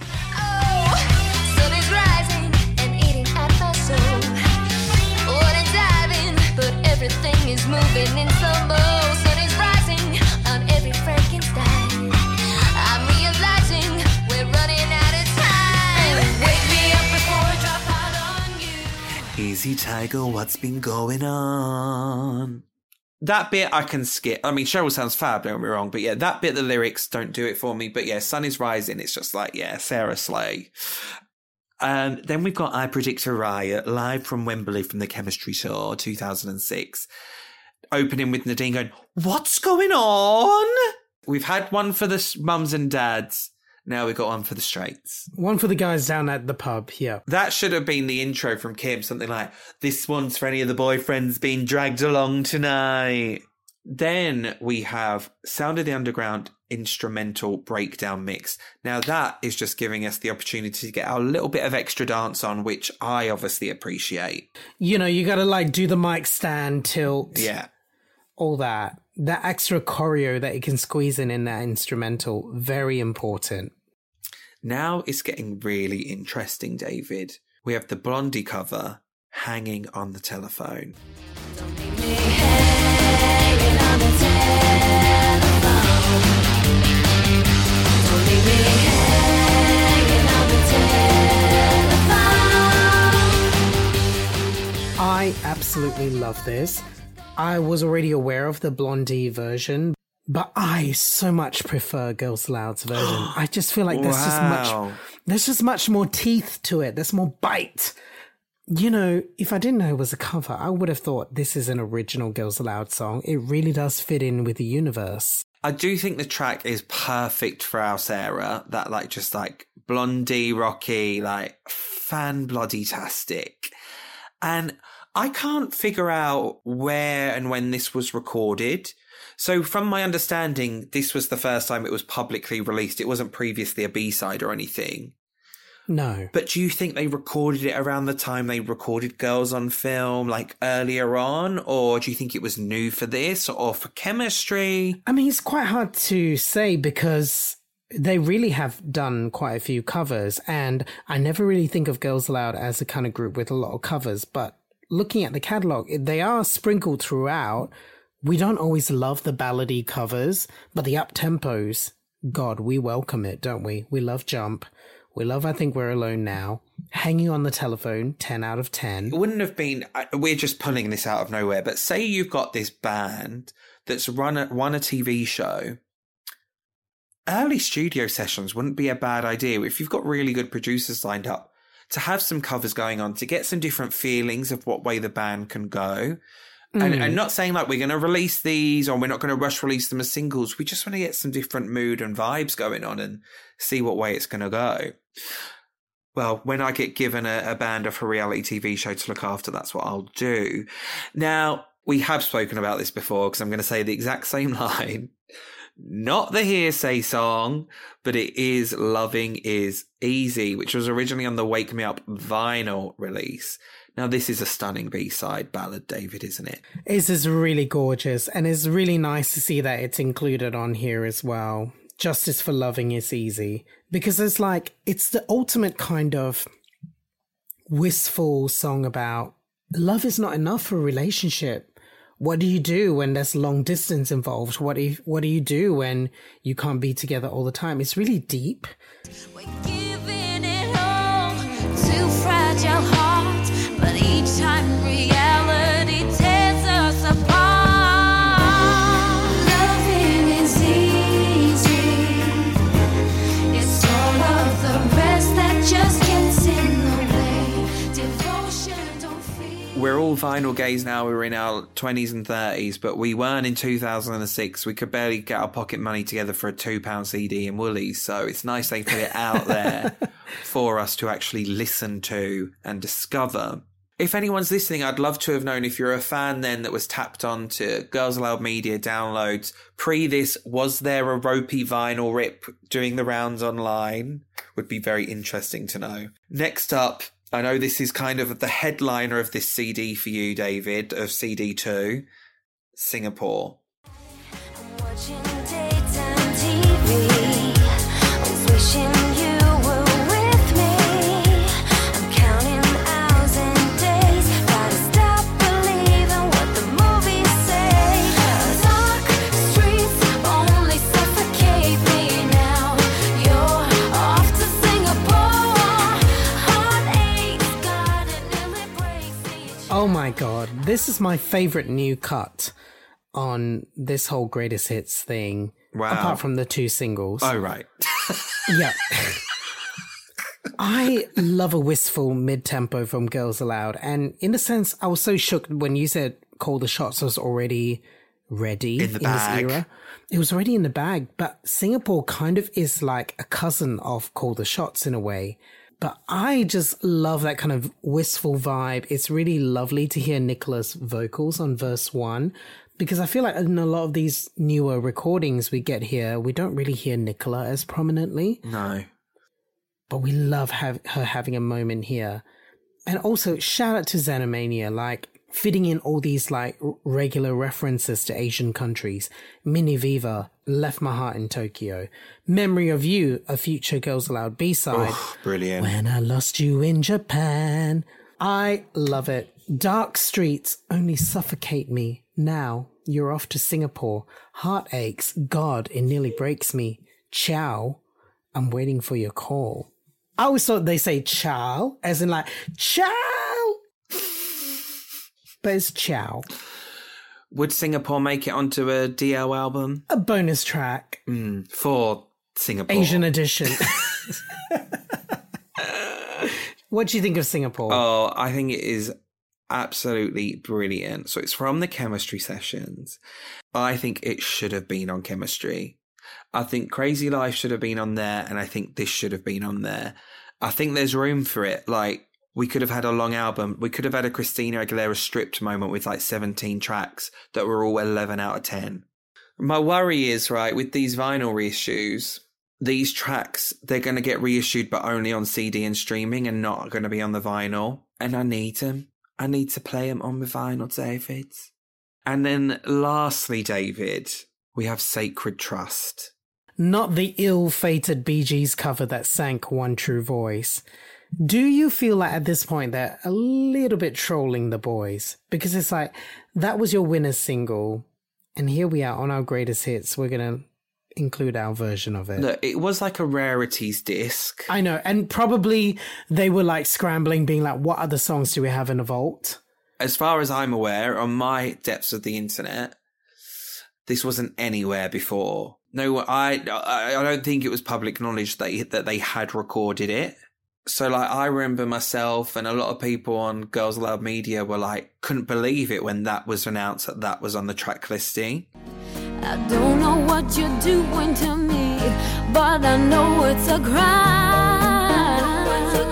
Oh, sun is rising and eating at my soul. Wanna dive in, but everything is moving in slow mo. Sun is rising on every Frankenstein. I'm realizing we're running out of time. Wake Crazy Tiger, what's been going on? That bit I can skip. I mean, Cheryl sounds fab, don't get me wrong. But yeah, that bit, the lyrics don't do it for me. But yeah, Sun is Rising. It's just like, yeah, Sarah Slay. And then we've got I Predict a Riot, live from Wembley from the Chemistry Tour, two thousand six. Opening with Nadine going, what's going on? We've had one for the mums and dads. Now we've got one for the straights. One for the guys down at the pub, yeah. That should have been the intro from Kim, something like, this one's for any of the boyfriends being dragged along tonight. Then we have Sound of the Underground instrumental breakdown mix. Now that is just giving us the opportunity to get our little bit of extra dance on, which I obviously appreciate. You know, you got to like do the mic stand, tilt. Yeah. All that. That extra choreo that you can squeeze in in that instrumental, very important. Now it's getting really interesting, David. We have the Blondie cover, Hanging on the Telephone. Don't leave me hanging on the telephone. Don't leave me hanging on the telephone. I absolutely love this. I was already aware of the Blondie version, but I so much prefer Girls Aloud's version. I just feel like there's Wow. just much, there's just much more teeth to it. There's more bite. You know, if I didn't know it was a cover, I would have thought this is an original Girls Aloud song. It really does fit in with the universe. I do think the track is perfect for our Sarah. That like just like Blondie, rocky, like fan bloody tastic. And I can't figure out where and when this was recorded. So from my understanding, this was the first time it was publicly released. It wasn't previously a B-side or anything. No. But do you think they recorded it around the time they recorded Girls on Film, like earlier on? Or do you think it was new for this or for Chemistry? I mean, it's quite hard to say because they really have done quite a few covers. And I never really think of Girls Aloud as a kind of group with a lot of covers. But looking at the catalogue, they are sprinkled throughout. We don't always love the ballady covers, but the up-tempos, God, we welcome it, don't we? We love Jump. We love I Think We're Alone Now. Hanging on the Telephone, ten out of ten. It wouldn't have been, we're just pulling this out of nowhere, but say you've got this band that's run a, run a T V show. Early studio sessions wouldn't be a bad idea if you've got really good producers lined up to have some covers going on, to get some different feelings of what way the band can go. Mm. And, and not saying like we're going to release these or we're not going to rush release them as singles. We just want to get some different mood and vibes going on and see what way it's going to go. Well, when I get given a, a band of a reality T V show to look after, that's what I'll do. Now, we have spoken about this before because I'm going to say the exact same line. Not the Hearsay song, but it is Loving Is Easy, which was originally on the Wake Me Up vinyl release. Now, this is a stunning B-side ballad, David, isn't it? It is really gorgeous, and it's really nice to see that it's included on here as well. Justice for Loving Is Easy. Because it's like, it's the ultimate kind of wistful song about love is not enough for a relationship. What do you do when there's long distance involved? What do you, what do you do when you can't be together all the time? It's really deep. We're giving it all to fragile hearts, but each time reality tears us apart. Loving is easy. It's all of the rest that just gets in the way. Devotion don't feel. We're all vinyl gays now. We're in our twenties and thirties, but we weren't in two thousand six. We could barely get our pocket money together for a two pound C D in Woolies. So it's nice they put it out there for us to actually listen to and discover. If anyone's listening, I'd love to have known if you're a fan then that was tapped on to Girls Aloud Media downloads. Pre this, was there a ropey vinyl rip doing the rounds online? Would be very interesting to know. Next up, I know this is kind of the headliner of this C D for you, David, of C D two, Singapore. I'm watching daytime T V. I was wishing you were with me. I'm counting hours and days. Gotta stop believing what the movies say. Dark streets only suffocate me now. You're off to Singapore. Heartaches, God, it nearly breaks each this is my favorite new cut on this whole greatest hits thing. Wow. Apart from the two singles. Oh, right. Yeah. I love a wistful mid-tempo from Girls Aloud. And in a sense, I was so shook when you said Call the Shots was already ready In the in bag. this era. It was already in the bag, but Singapore kind of is like a cousin of Call the Shots in a way. But I just love that kind of wistful vibe. It's really lovely to hear Nicola's vocals on verse one, because I feel like in a lot of these newer recordings we get here, we don't really hear Nicola as prominently. No. But we love have, her having a moment here. And also, shout out to Xenomania, like fitting in all these like r- regular references to Asian countries. Mini Viva, Left My Heart in Tokyo. Memory of You, a future Girls Aloud B-side. Oh, brilliant. When I Lost You in Japan. I love it. Dark streets only suffocate me. Now you're off to Singapore. Heart aches. God, it nearly breaks me. Ciao. I'm waiting for your call. I always thought they say ciao, as in like, ciao. But it's ciao. Would Singapore make it onto a D L album? A bonus track. Mm, for Singapore. Asian edition. What do you think of Singapore? Oh, I think it is absolutely brilliant. So it's from the Chemistry sessions. I think it should have been on Chemistry. I think Crazy Life should have been on there, and I think this should have been on there. I think there's room for it. Like, we could have had a long album. We could have had a Christina Aguilera stripped moment with like seventeen tracks that were all eleven out of ten. My worry is, right, with these vinyl reissues, these tracks, they're going to get reissued but only on C D and streaming and not going to be on the vinyl. And I need them. I need to play them on the vinyl, David. And then lastly, David, we have Sacred Trust. Not the ill-fated Bee Gees cover that sank One True Voice. Do you feel like at this point they're a little bit trolling the boys? Because it's like, that was your winner's single, and here we are on our greatest hits. We're going to include our version of it. Look, it was like a rarities disc. I know, and probably they were like scrambling, being like, what other songs do we have in the vault? As far as I'm aware, on my depths of the internet, this wasn't anywhere before. No, I I don't think it was public knowledge that that they had recorded it. So, like, I remember myself and a lot of people on Girls Aloud Media were like, couldn't believe it when that was announced that that was on the track listing. I don't know what you're doing to me, but I know it's a crime.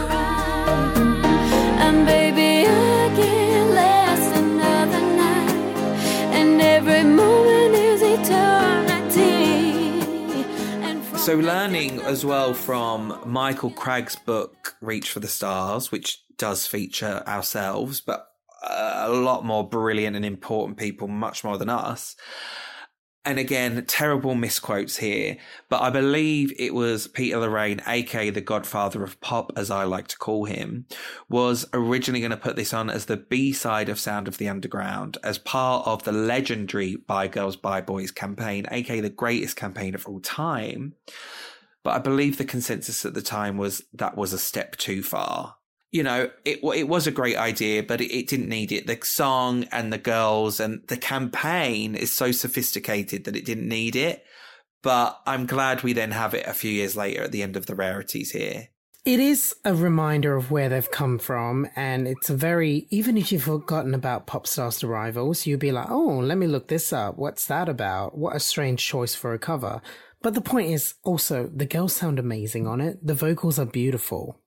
And baby, I can't last another night, and every moment is eternity. And from So learning as well from Michael Craig's book, Reach for the Stars, which does feature ourselves, but a lot more brilliant and important people, much more than us. And again, terrible misquotes here, but I believe it was Peter Lorraine, aka the Godfather of Pop, as I like to call him, was originally going to put this on as the B-side of Sound of the Underground, as part of the legendary By Girls By Boys campaign, aka the greatest campaign of all time. But I believe the consensus at the time was that was a step too far. You know, it it was a great idea, but it, it didn't need it. The song and the girls and the campaign is so sophisticated that it didn't need it. But I'm glad we then have it a few years later at the end of the rarities here. It is a reminder of where they've come from, and it's a very, even if you've forgotten about Pop Stars to Rivals, you'll be like, oh, let me look this up. What's that about? What a strange choice for a cover. But the point is also, the girls sound amazing on it. The vocals are beautiful.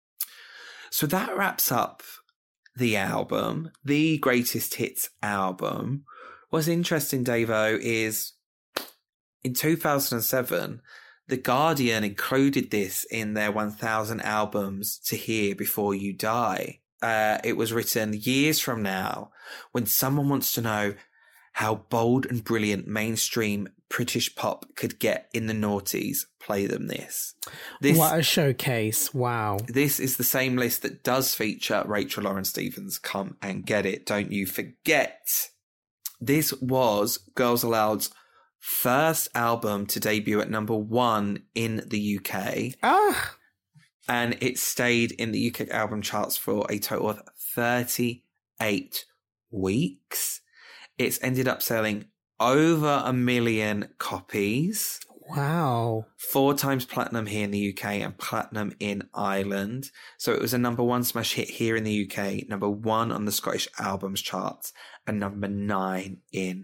So that wraps up the album. The Greatest Hits album. What's interesting, Davo, is in two thousand seven, The Guardian included this in their one thousand albums to hear before you die. Uh, it was written years from now, when someone wants to know how bold and brilliant mainstream British pop could get in the noughties, play them this. this. What a showcase. Wow. This is the same list that does feature Rachel Lauren Stevens. Come and get it. Don't you forget. This was Girls Aloud's first album to debut at number one in the U K. Ah. And it stayed in the U K album charts for a total of thirty-eight weeks. It's ended up selling over a million copies. Wow. Four times platinum here in the U K and platinum in Ireland. So it was a number one smash hit here in the U K, number one on the Scottish albums charts, and number nine in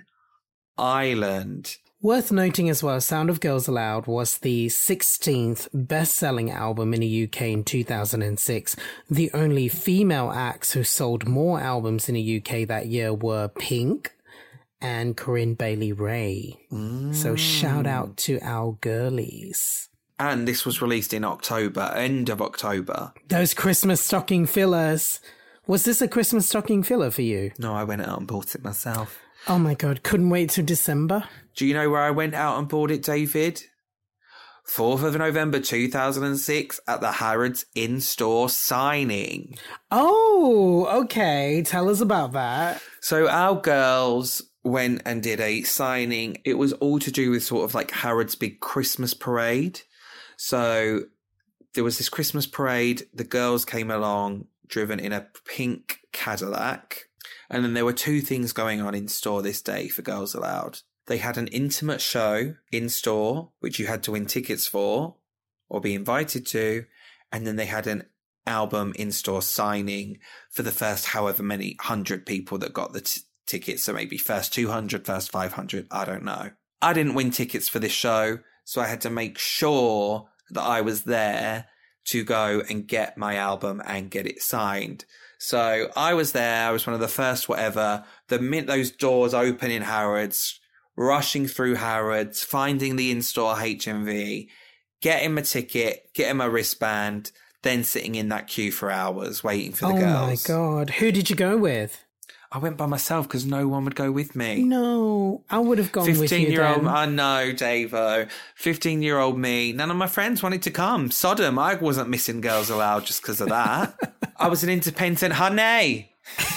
Ireland. Worth noting as well, Sound of Girls Aloud was the sixteenth best-selling album in the U K in two thousand six. The only female acts who sold more albums in the U K that year were Pink and Corinne Bailey Rae. Mm. So shout out to our girlies. And this was released in October, end of October. Those Christmas stocking fillers. Was this a Christmas stocking filler for you? No, I went out and bought it myself. Oh my God, couldn't wait till December. Do you know where I went out and bought it, David? fourth of November two thousand six at the Harrods in-store signing. Oh, okay. Tell us about that. So our girls went and did a signing. It was all to do with sort of like Harrods' big Christmas parade. So there was this Christmas parade. The girls came along, driven in a pink Cadillac. And then there were two things going on in store this day for Girls Aloud. They had an intimate show in store, which you had to win tickets for or be invited to. And then they had an album in-store signing for the first however many hundred people that got the t- tickets. So maybe first two hundred, first five hundred, I don't know. I didn't win tickets for this show, so I had to make sure that I was there to go and get my album and get it signed. So I was there, I was one of the first whatever. The minute those doors open in Harrods, rushing through Harrods, finding the in-store H M V, getting my ticket, getting my wristband, then sitting in that queue for hours waiting for the oh girls. Oh my God. Who did you go with? I went by myself because no one would go with me. No, I would have gone with you fifteen-year-old, then. I know, Davo. fifteen-year-old me. None of my friends wanted to come. Sodom, I wasn't missing Girls Aloud just because of that. I was an independent honey.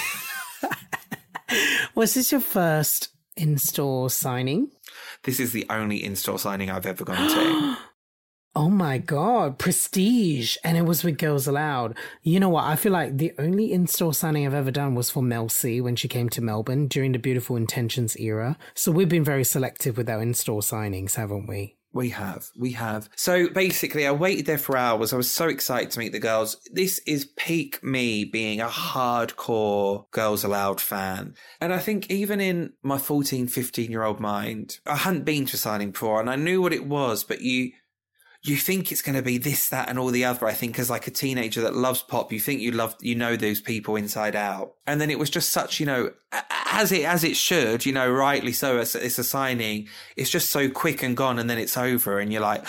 Was this your first in-store signing? This is the only in-store signing I've ever gone to. Oh my God, prestige. And it was with Girls Aloud. You know what? I feel like the only in-store signing I've ever done was for Mel C when she came to Melbourne during the Beautiful Intentions era. So we've been very selective with our in-store signings, haven't we? We have, we have. So basically, I waited there for hours. I was so excited to meet the girls. This is peak me being a hardcore Girls Aloud fan. And I think even in my fourteen, fifteen-year-old mind, I hadn't been to a signing before and I knew what it was, but you... You think it's going to be this, that, and all the other. I think as like a teenager that loves pop, you think you love, you know, those people inside out. And then it was just such, you know, as it, as it should, you know, rightly so. It's, it's a signing. It's just so quick and gone and then it's over. And you're like,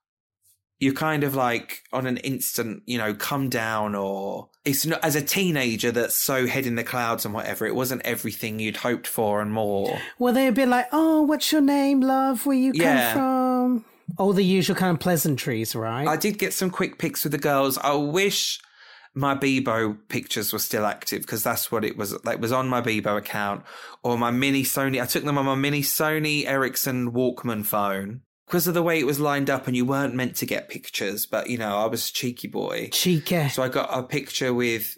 you're kind of like on an instant, you know, come down, or it's not as a teenager that's so head in the clouds and whatever. It wasn't everything you'd hoped for and more. Were they a bit like, oh, what's your name, love? Where you Yeah. come from? All the usual kind of pleasantries, right? I did get some quick pics with the girls. I wish my Bebo pictures were still active because that's what it was. Like, it was on my Bebo account or my mini Sony. I took them on my mini Sony Ericsson Walkman phone because of the way it was lined up and you weren't meant to get pictures. But, you know, I was a cheeky boy. Cheeky. So I got a picture with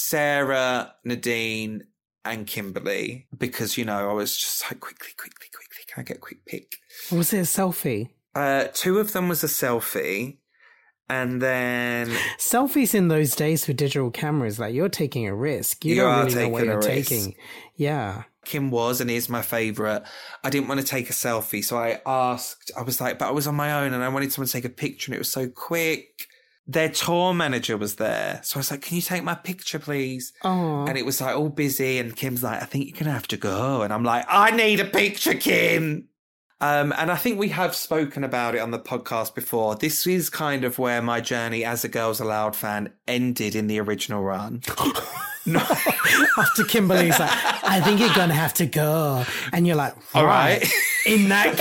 Sarah, Nadine and Kimberly because, you know, I was just like, quickly, quickly, quickly, can I get a quick pic? Was it a selfie? Uh, two of them was a selfie, and then selfies in those days with digital cameras, like you're taking a risk. You, you don't really know what you're risk. taking. Yeah. Kim was and is my favourite. I didn't want to take a selfie, so I asked. I was like, but I was on my own, and I wanted someone to take a picture, and it was so quick. Their tour manager was there, so I was like, "Can you take my picture, please?" Oh. And it was like all busy, and Kim's like, "I think you're gonna have to go," and I'm like, "I need a picture, Kim." Um, and I think we have spoken about it on the podcast before. This is kind of where my journey as a Girls Aloud fan ended in the original run. No. After Kimberly's like, I think you're going to have to go. And you're like, right. All right. In that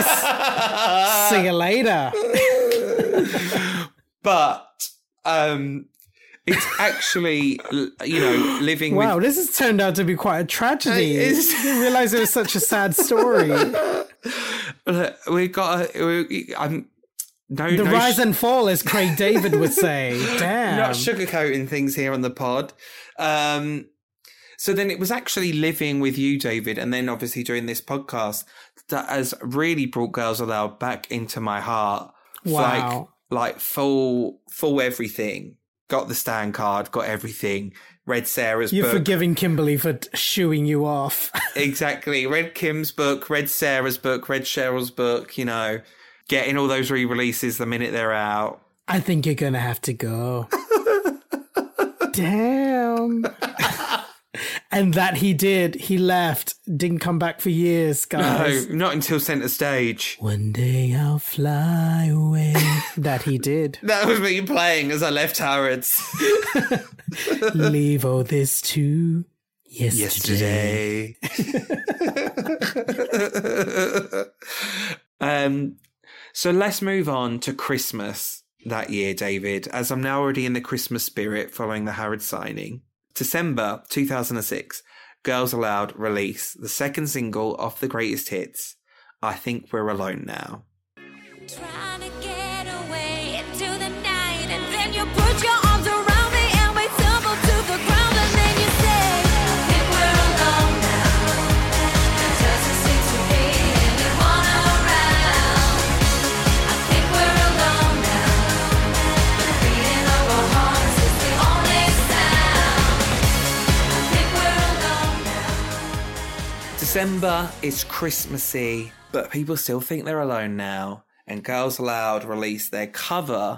case, see you later. But um, it's actually, you know, living wow, with... this has turned out to be quite a tragedy. It is. I didn't realise it was such a sad story. Look, we got a, we, I'm no the no rise sh- and fall, as Craig David would say. Damn, not sugarcoating things here on the pod. Um, So then it was actually living with you, David, and then obviously doing this podcast that has really brought Girls Aloud back into my heart. Wow. Like, like full, full everything. Got the Stan card, got everything. Read Sarah's You're book. forgiving Kimberly for t- shooing you off. Exactly. Read Kim's book, read Sarah's book, read Cheryl's book, you know, getting all those re-releases the minute they're out. I think you're going to have to go. Damn. And that he did. He left. Didn't come back for years, guys. No, not until centre stage. One day I'll fly away. That he did. That was me playing as I left Harrods. Leave all this to yesterday. Yesterday. um, so let's move on to Christmas that year, David, as I'm now already in the Christmas spirit following the Harrods signing. December two thousand six, Girls Aloud release the second single off the greatest hits, I Think We're Alone Now. Trying to get away into the night, and then you put your arms around me and we tumble to the ground, and then you say, I think we're alone now. There doesn't seem to be anyone around. I think we're alone now. The beating of our hearts is the only sound. I think we're alone now. December is Christmassy, but people still think they're alone now. And Girls Aloud released their cover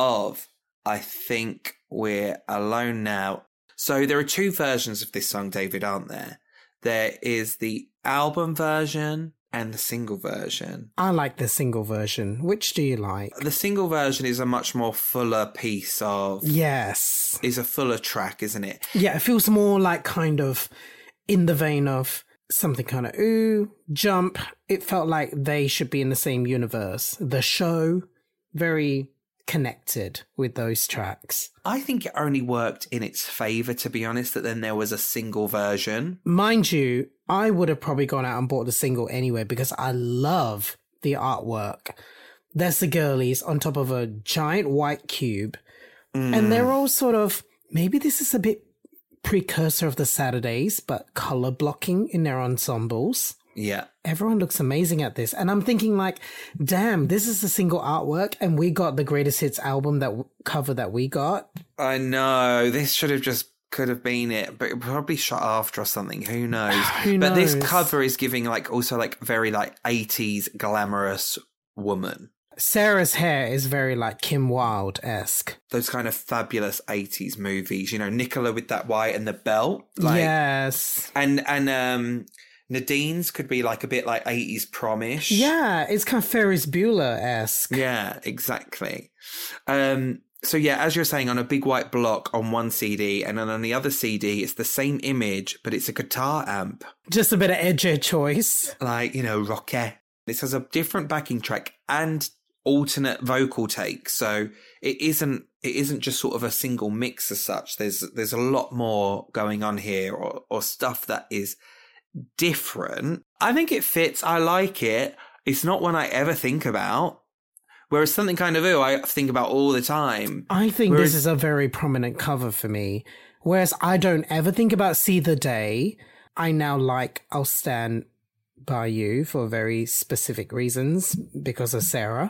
of I Think We're Alone Now. So there are two versions of this song, David, aren't there? There is the album version and the single version. I like the single version. Which do you like? The single version is a much more fuller piece of... Yes. Is a fuller track, isn't it? Yeah, it feels more like kind of in the vein of something kind of ooh, jump. It felt like they should be in the same universe. The show, very connected with those tracks. I think it only worked in its favour, to be honest, that then there was a single version. Mind you, I would have probably gone out and bought the single anyway because I love the artwork. There's the girlies on top of a giant white cube. Mm. And they're all sort of, maybe this is a bit precursor of the Saturdays, but color blocking in their ensembles. Yeah. Everyone looks amazing at this. And I'm thinking like, damn, this is the single artwork and we got the greatest hits album that w- cover that we got. I know. This should have just could have been it, but it probably shot after or something. Who knows? Who but knows? this cover is giving like also like very like eighties glamorous woman. Sarah's hair is very like Kim Wilde-esque. Those kind of fabulous eighties movies, you know, Nicola with that white and the belt. Like, yes. And, and, um, Nadine's could be like a bit like eighties promish. Yeah, it's kind of Ferris Bueller-esque. Yeah, exactly. Um, so yeah, as you're saying, on a big white block on one C D, and then on the other C D, it's the same image, but it's a guitar amp. Just a bit of edgier choice. Like, you know, rocky. This has a different backing track and alternate vocal takes, so it isn't it isn't just sort of a single mix as such. There's there's a lot more going on here, or or stuff that is different. I think it fits. I like it. It's not one I ever think about. Whereas something kind of ooh, I think about all the time. I think Whereas, this is a very prominent cover for me. Whereas I don't ever think about See the Day. I now like I'll Stand By You for very specific reasons because of Sarah.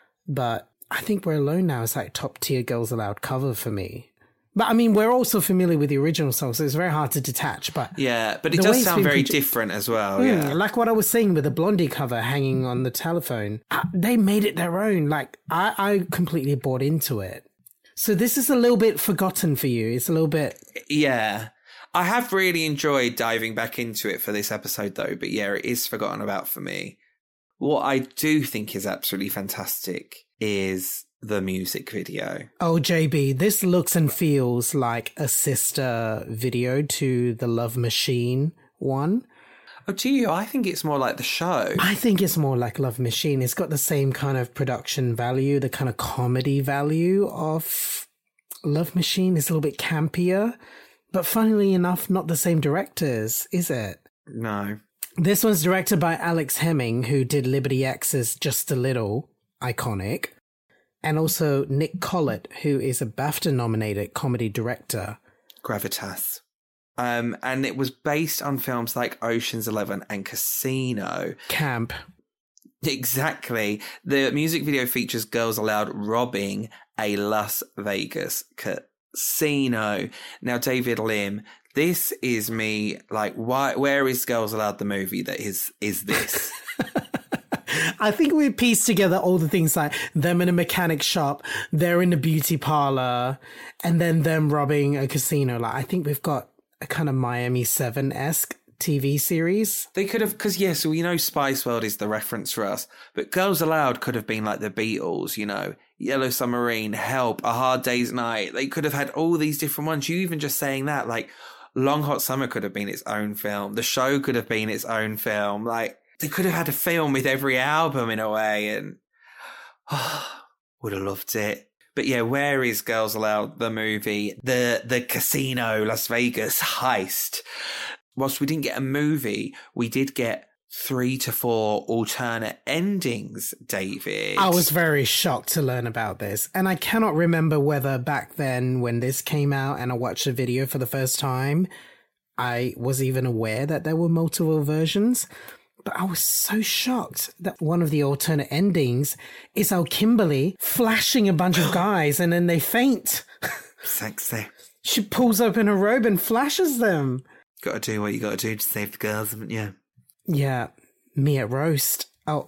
But I think We're Alone Now is like top tier Girls Aloud cover for me. But I mean, we're also familiar with the original song, so it's very hard to detach. But yeah, but it the way does it's sound been very produ- different as well. Mm, Yeah, like what I was saying with the Blondie cover hanging on the telephone. Uh, they made it their own. Like I, I completely bought into it. So this is a little bit forgotten for you. It's a little bit. yeah. I have really enjoyed diving back into it for this episode, though. But yeah, it is forgotten about for me. What I do think is absolutely fantastic is the music video. Oh, J B, this looks and feels like a sister video to the Love Machine one. Oh, do you? I think it's more like the show. I think it's more like Love Machine. It's got the same kind of production value, the kind of comedy value of Love Machine. It's a little bit campier, but funnily enough, not the same directors, is it? No. This one's directed by Alex Hemming, who did Liberty X's Just a Little, iconic. And also Nick Collett, who is a BAFTA-nominated comedy director. Gravitas. Um, and it was based on films like Ocean's Eleven and Casino. Camp. Exactly. The music video features Girls Aloud robbing a Las Vegas casino. Now, David Lim, this is me, like, why? Where is Girls Aloud the movie that is is this? I think we pieced together all the things like them in a mechanic shop, they're in a beauty parlor, and then them robbing a casino. Like, I think we've got a kind of Miami seven-esque T V series. They could have, because yes, we know Spice World is the reference for us, but Girls Aloud could have been like the Beatles, you know, Yellow Submarine, Help, A Hard Day's Night. They could have had all these different ones. You even just saying that, like, Long Hot Summer could have been its own film. The Show could have been its own film. Like, they could have had a film with every album in a way, and oh, would have loved it. But yeah, where is Girls Aloud, the movie? The the casino, Las Vegas heist. Whilst we didn't get a movie, we did get three to four alternate endings, David. I was very shocked to learn about this. And I cannot remember whether back then when this came out and I watched the video for the first time, I was even aware that there were multiple versions. But I was so shocked that one of the alternate endings is our Kimberly flashing a bunch of guys and then they faint. Sexy. She pulls open her robe and flashes them. Got to do what you got to do to save the girls, haven't you? Yeah, me at roast. Oh.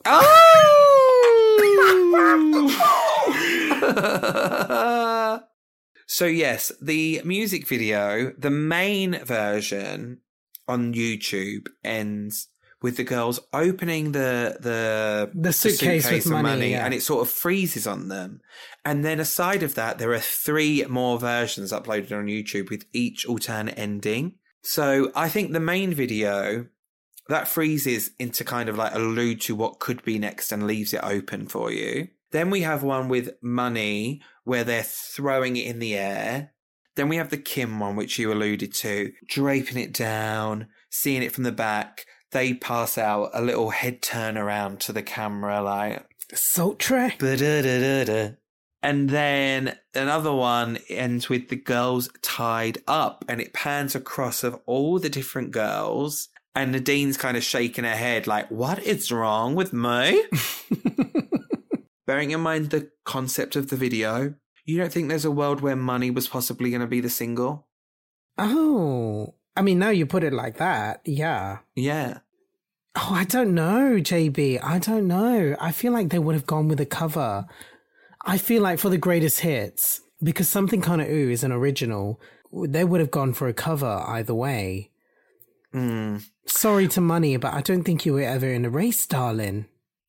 Oh! So yes, the music video, the main version on YouTube ends with the girls opening the the, the suitcase, the suitcase with of money, money yeah. And it sort of freezes on them. And then aside of that, there are three more versions uploaded on YouTube with each alternate ending. So I think the main video, that freezes into kind of like allude to what could be next and leaves it open for you. Then we have one with money where they're throwing it in the air. Then we have the Kim one, which you alluded to, draping it down, seeing it from the back. They pass out a little head turn around to the camera like... Salt tray. Ba-da-da-da-da. And then another one ends with the girls tied up and it pans across of all the different girls. And Nadine's kind of shaking her head like, what is wrong with me? Bearing in mind the concept of the video, you don't think there's a world where Money was possibly going to be the single? Oh, I mean, now you put it like that. Yeah. Yeah. Oh, I don't know, J B. I don't know. I feel like they would have gone with a cover. I feel like for the greatest hits, because Something Kinda Ooh is an original, they would have gone for a cover either way. Mm. Sorry to Money, but I don't think you were ever in a race, darling.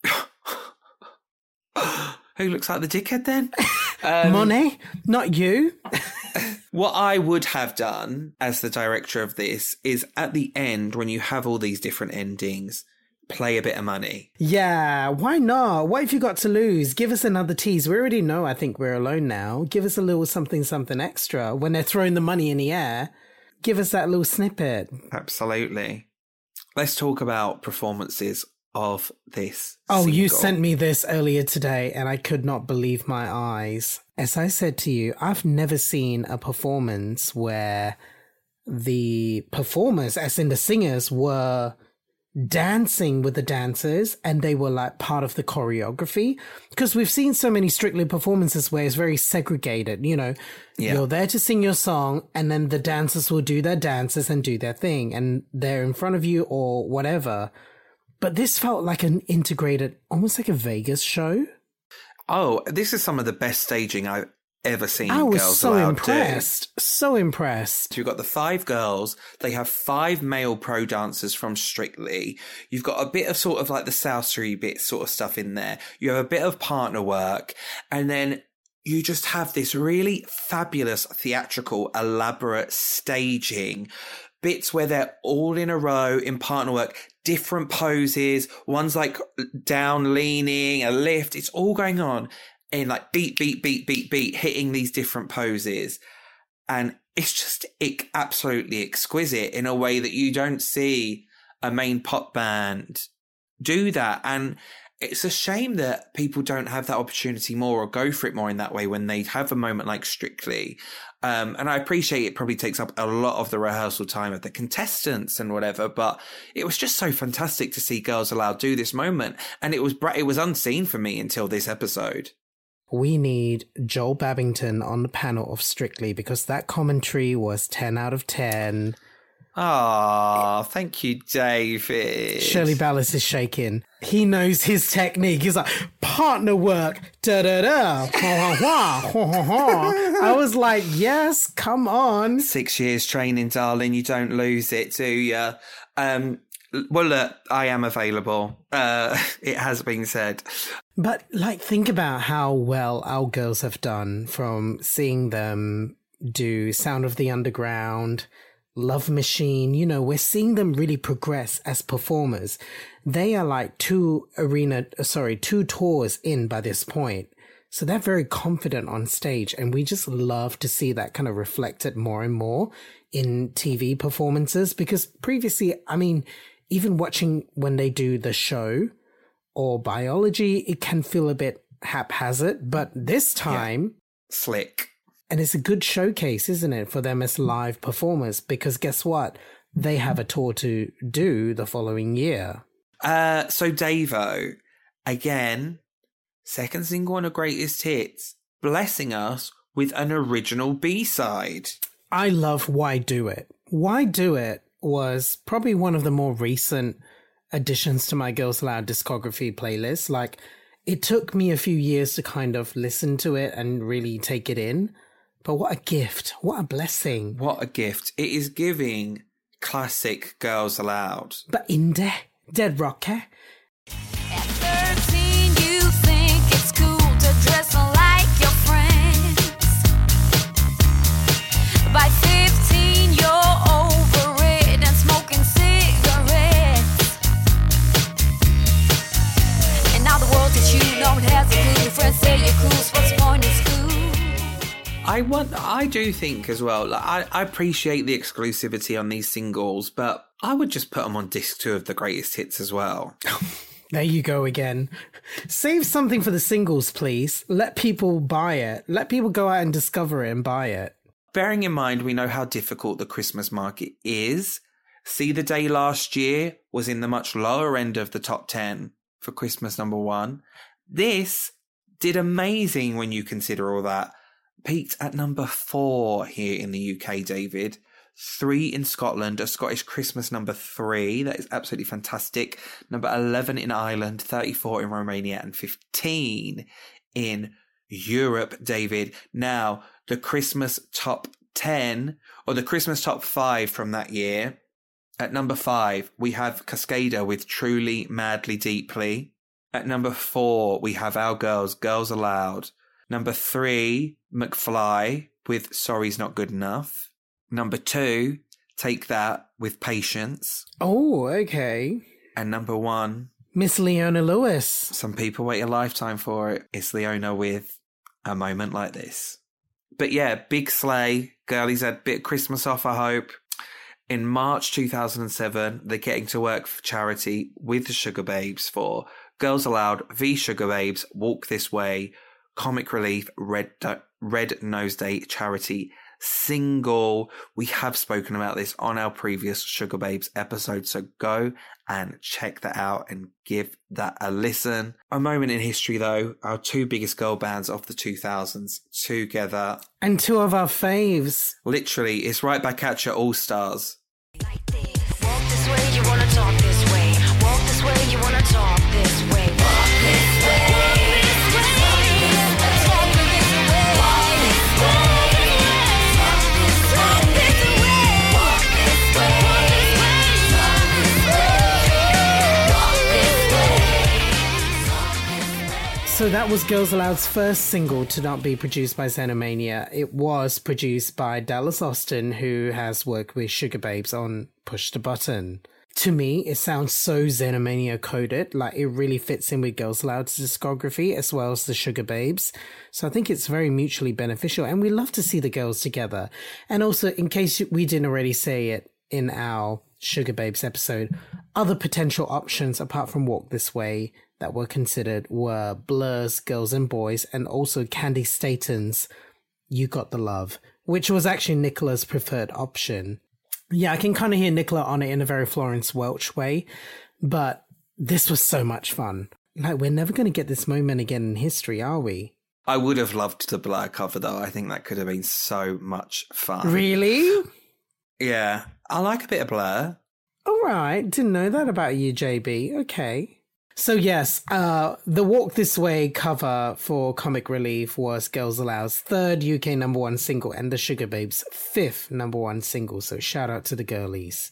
Who looks like the dickhead then? um, Monet, not you. What I would have done as the director of this is at the end, when you have all these different endings, play a bit of Money. Yeah, why not? What have you got to lose? Give us another tease. We already know I think we're alone now. Give us a little something, something extra. When they're throwing the money in the air, give us that little snippet. Absolutely. Let's talk about performances of this Oh, single. You sent me this earlier today and I could not believe my eyes. As I said to you, I've never seen a performance where the performers, as in the singers, were dancing with the dancers and they were like part of the choreography, because we've seen so many Strictly performances where it's very segregated. You know, yeah. You're there to sing your song and then the dancers will do their dances and do their thing and they're in front of you or whatever. But this felt like an integrated, almost like a Vegas show. Oh, this is some of the best staging I've ever seen. I was Girls so Aloud impressed. do. So impressed. You've got the five girls. They have five male pro dancers from Strictly. You've got a bit of sort of like the South Street bit sort of stuff in there. You have a bit of partner work. And then you just have this really fabulous, theatrical, elaborate staging. Bits where they're all in a row in partner work, different poses. One's like down leaning, a lift. It's all going on in like beat, beat, beat, beat, beat, hitting these different poses. And it's just it, absolutely exquisite in a way that you don't see a main pop band do that. And it's a shame that people don't have that opportunity more or go for it more in that way when they have a moment like Strictly. Um, and I appreciate it probably takes up a lot of the rehearsal time of the contestants and whatever, but it was just so fantastic to see Girls Aloud do this moment. And it was it was unseen for me until this episode. We need Joel Babington on the panel of Strictly because that commentary was ten out of ten. Ah, thank you, David. Shirley Ballas is shaking. He knows his technique. He's like, partner work, da-da-da, I was like, yes, come on. Six years training, darling. You don't lose it, do you? Um, well, look, I am available. Uh, it has been said. But, like, think about how well our girls have done from seeing them do Sound of the Underground, Love Machine. You know, we're seeing them really progress as performers. They are like two arena, sorry, two tours in by this point. So they're very confident on stage. And we just love to see that kind of reflected more and more in T V performances. Because previously, I mean, even watching when they do the show or biology, it can feel a bit haphazard. But this time, yeah. Slick. And it's a good showcase, isn't it, for them as live performers? Because guess what? They have a tour to do the following year. Uh, so Davo, again, second single on a Greatest Hits, blessing us with an original B-side. I love Why Do It. Why Do It was probably one of the more recent additions to my Girls Aloud discography playlist. Like, it took me a few years to kind of listen to it and really take it in. But what a gift. What a blessing. What a gift. It is giving classic Girls Aloud. But indie, dead rocker. At thirteen, you think it's cool to dress like your friends. By fifteen, you're over it and smoking cigarettes. And now the world that you know has a clue. Your friends say you're cool, so what's the point in school? I want. I do think as well. Like, I, I appreciate the exclusivity on these singles, but I would just put them on disc two of the Greatest Hits as well. There you go again. Save something for the singles, please. Let people buy it. Let people go out and discover it and buy it. Bearing in mind, we know how difficult the Christmas market is. See the Day last year was in the much lower end of the top ten for Christmas number one. This did amazing when you consider all that. Peaked at number four here in the U K, David. Three in Scotland, a Scottish Christmas number three. That is absolutely fantastic. Number eleven in Ireland, thirty-four in Romania, and fifteen in Europe, David. Now, the Christmas top ten, or the Christmas top five from that year. At number five, we have Cascada with Truly, Madly, Deeply. At number four, we have our girls, Girls Aloud. Number three, McFly with Sorry's Not Good Enough. Number two, Take That with Patience. Oh, okay. And number one, Miss Leona Lewis. Some people wait a lifetime for it. It's Leona with A Moment Like This. But yeah, big sleigh. Girlies had a bit of Christmas off, I hope. In March two thousand seven, they're getting to work for charity with the Sugar Babes for Girls Aloud v Sugar Babes, Walk This Way, Comic Relief, Red Red Nose Day charity single. We have spoken about this on our previous Sugar Babes episode, so go and check that out and give that a listen. A moment in history, though. Our two biggest girl bands of the two thousands together. And two of our faves. Literally, it's right back at you, All Stars. Like this. Walk this way, you wanna talk this way. Walk this way, you wanna talk this way. Walk this way. So that was Girls Aloud's first single to not be produced by Xenomania. It was produced by Dallas Austin, who has worked with Sugar Babes on Push the Button. To me, it sounds so Xenomania coded, like it really fits in with Girls Aloud's discography as well as the Sugar Babes. So I think it's very mutually beneficial, and we love to see the girls together. And also, in case we didn't already say it in our Sugar Babes episode, Other potential options apart from Walk This Way that were considered were Blur's Girls and Boys and also Candy Staton's You Got the Love, which was actually Nicola's preferred option. Yeah, I can kind of hear Nicola on it in a very Florence Welch way, but this was so much fun. Like, we're never going to get this moment again in history, are we? I would have loved the Blur cover, though. I think that could have been so much fun. Really? Yeah. I like a bit of Blur. All right. Didn't know that about you, J B. Okay. So, yes, uh, the Walk This Way cover for Comic Relief was Girls Aloud's third U K number one single and the Sugar Babes' fifth number one single. So, shout out to the girlies.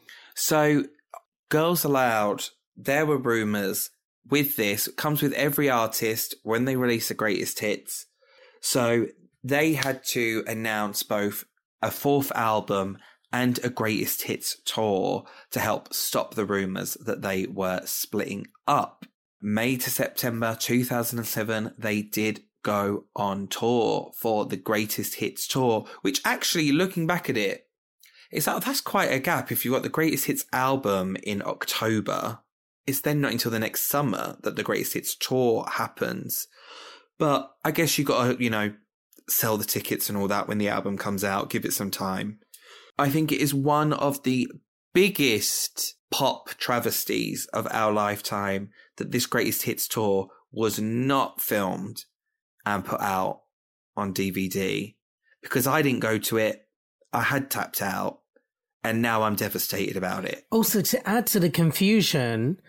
So, Girls Aloud, there were rumours with this. It comes with every artist when they release the greatest hits. So, they had to announce both a fourth album and a greatest hits tour to help stop the rumours that they were splitting up. May to September two thousand seven, they did go on tour for the greatest hits tour, which actually, looking back at it, it's like, that's quite a gap. If you've got the greatest hits album in October, it's then not until the next summer that the greatest hits tour happens. But I guess you got to, you know, sell the tickets and all that when the album comes out, give it some time. I think it is one of the biggest pop travesties of our lifetime that this greatest hits tour was not filmed and put out on D V D, because I didn't go to it. I had tapped out and now I'm devastated about it. Also, to add to the confusion,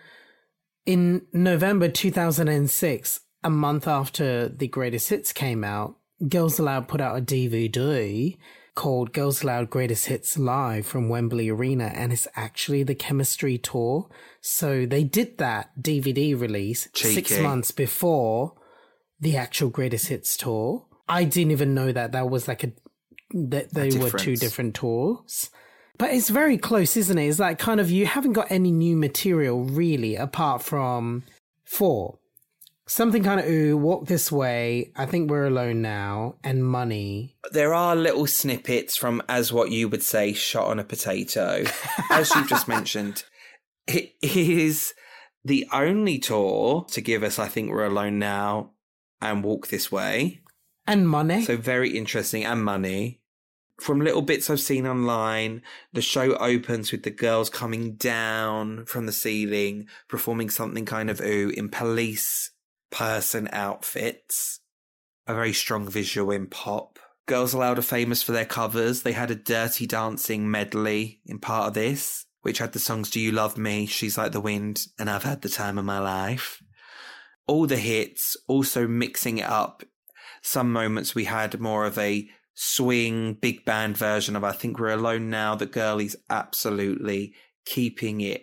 in November two thousand six, a month after the greatest hits came out, Girls Aloud put out a D V D called Girls Aloud Greatest Hits Live from Wembley Arena, and it's actually the Chemistry tour. So they did that D V D release Cheeky. six months before the actual Greatest Hits tour. I didn't even know that that was like a that they were two different tours. But it's very close, isn't it? It's like kind of, you haven't got any new material really apart from four. Something Kind of Ooh, Walk This Way, I Think We're Alone Now, and Money. There are little snippets from, as what you would say, shot on a potato. As you've just mentioned, it is the only tour to give us I Think We're Alone Now and Walk This Way. And Money. So very interesting. And Money. From little bits I've seen online, the show opens with the girls coming down from the ceiling, performing Something Kind of Ooh in police person outfits. A very strong visual in pop. Girls Aloud are famous for their covers. They had a Dirty Dancing medley in part of this, which had the songs Do You Love Me, She's Like the Wind, and I've Had the Time of My Life. All the hits, also mixing it up. Some moments we had more of a swing, big band version of I Think We're Alone Now. The girlies absolutely keeping it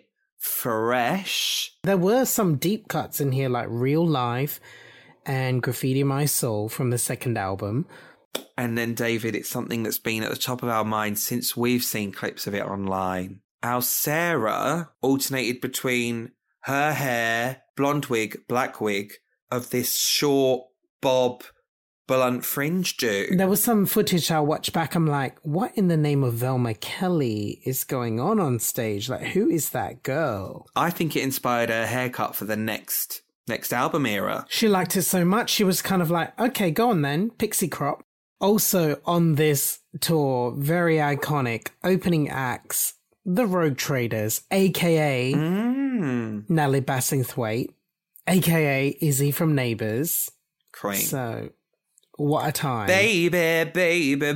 fresh. There were some deep cuts in here, like Real Life and Graffiti My Soul from the second album. And then, David, it's something that's been at the top of our minds since we've seen clips of it online. Our Sarah alternated between her hair, blonde wig, black wig, of this short bob blunt fringe do. There was some footage I watched back. I'm like, what in the name of Velma Kelly is going on on stage? Like, who is that girl? I think it inspired her haircut for the next next album era. She liked it so much, she was kind of like, okay, go on then, pixie crop. Also on this tour, very iconic opening acts, the Rogue Traders, aka Mm. Natalie Bassingthwaite, aka Izzy from Neighbours. Queen. So, what a time. Baby, baby,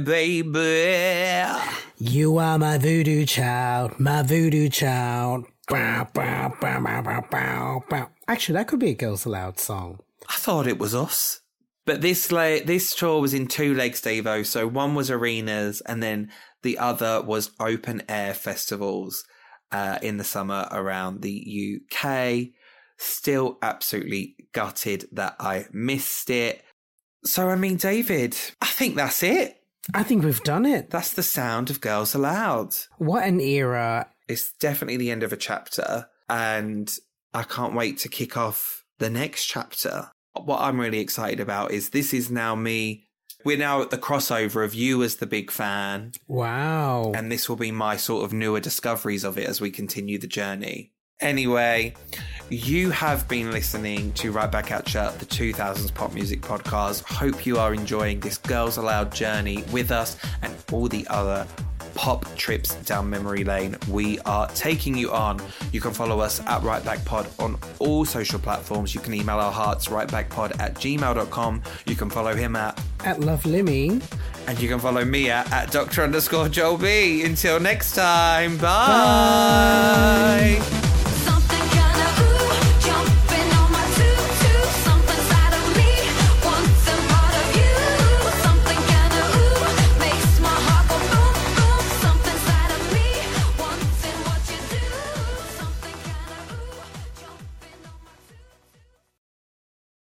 baby. You are my voodoo child, my voodoo child. Bow, bow, bow, bow, bow, bow, bow. Actually, that could be a Girls Aloud song. I thought it was us. But this la- this tour was in two legs, Davo. So one was arenas and then the other was open air festivals uh, in the summer around the U K. Still absolutely gutted that I missed it. So, I mean, David, I think that's it. I think we've done it. That's the sound of Girls Aloud. What an era. It's definitely the end of a chapter, and I can't wait to kick off the next chapter. What I'm really excited about is this is now me. We're now at the crossover of you as the big fan. Wow. And this will be my sort of newer discoveries of it as we continue the journey. Anyway, you have been listening to Right Back At Ya, the two thousands pop music podcast. Hope you are enjoying this Girls Aloud journey with us and all the other pop trips down memory lane we are taking you on. You can follow us at Right Back Pod on all social platforms. You can email our hearts rightbackpod at gmail dot com. You can follow him at At Love Limmy. and you can follow me at, at Doctor underscore Joel B. Until next time, bye. Bye.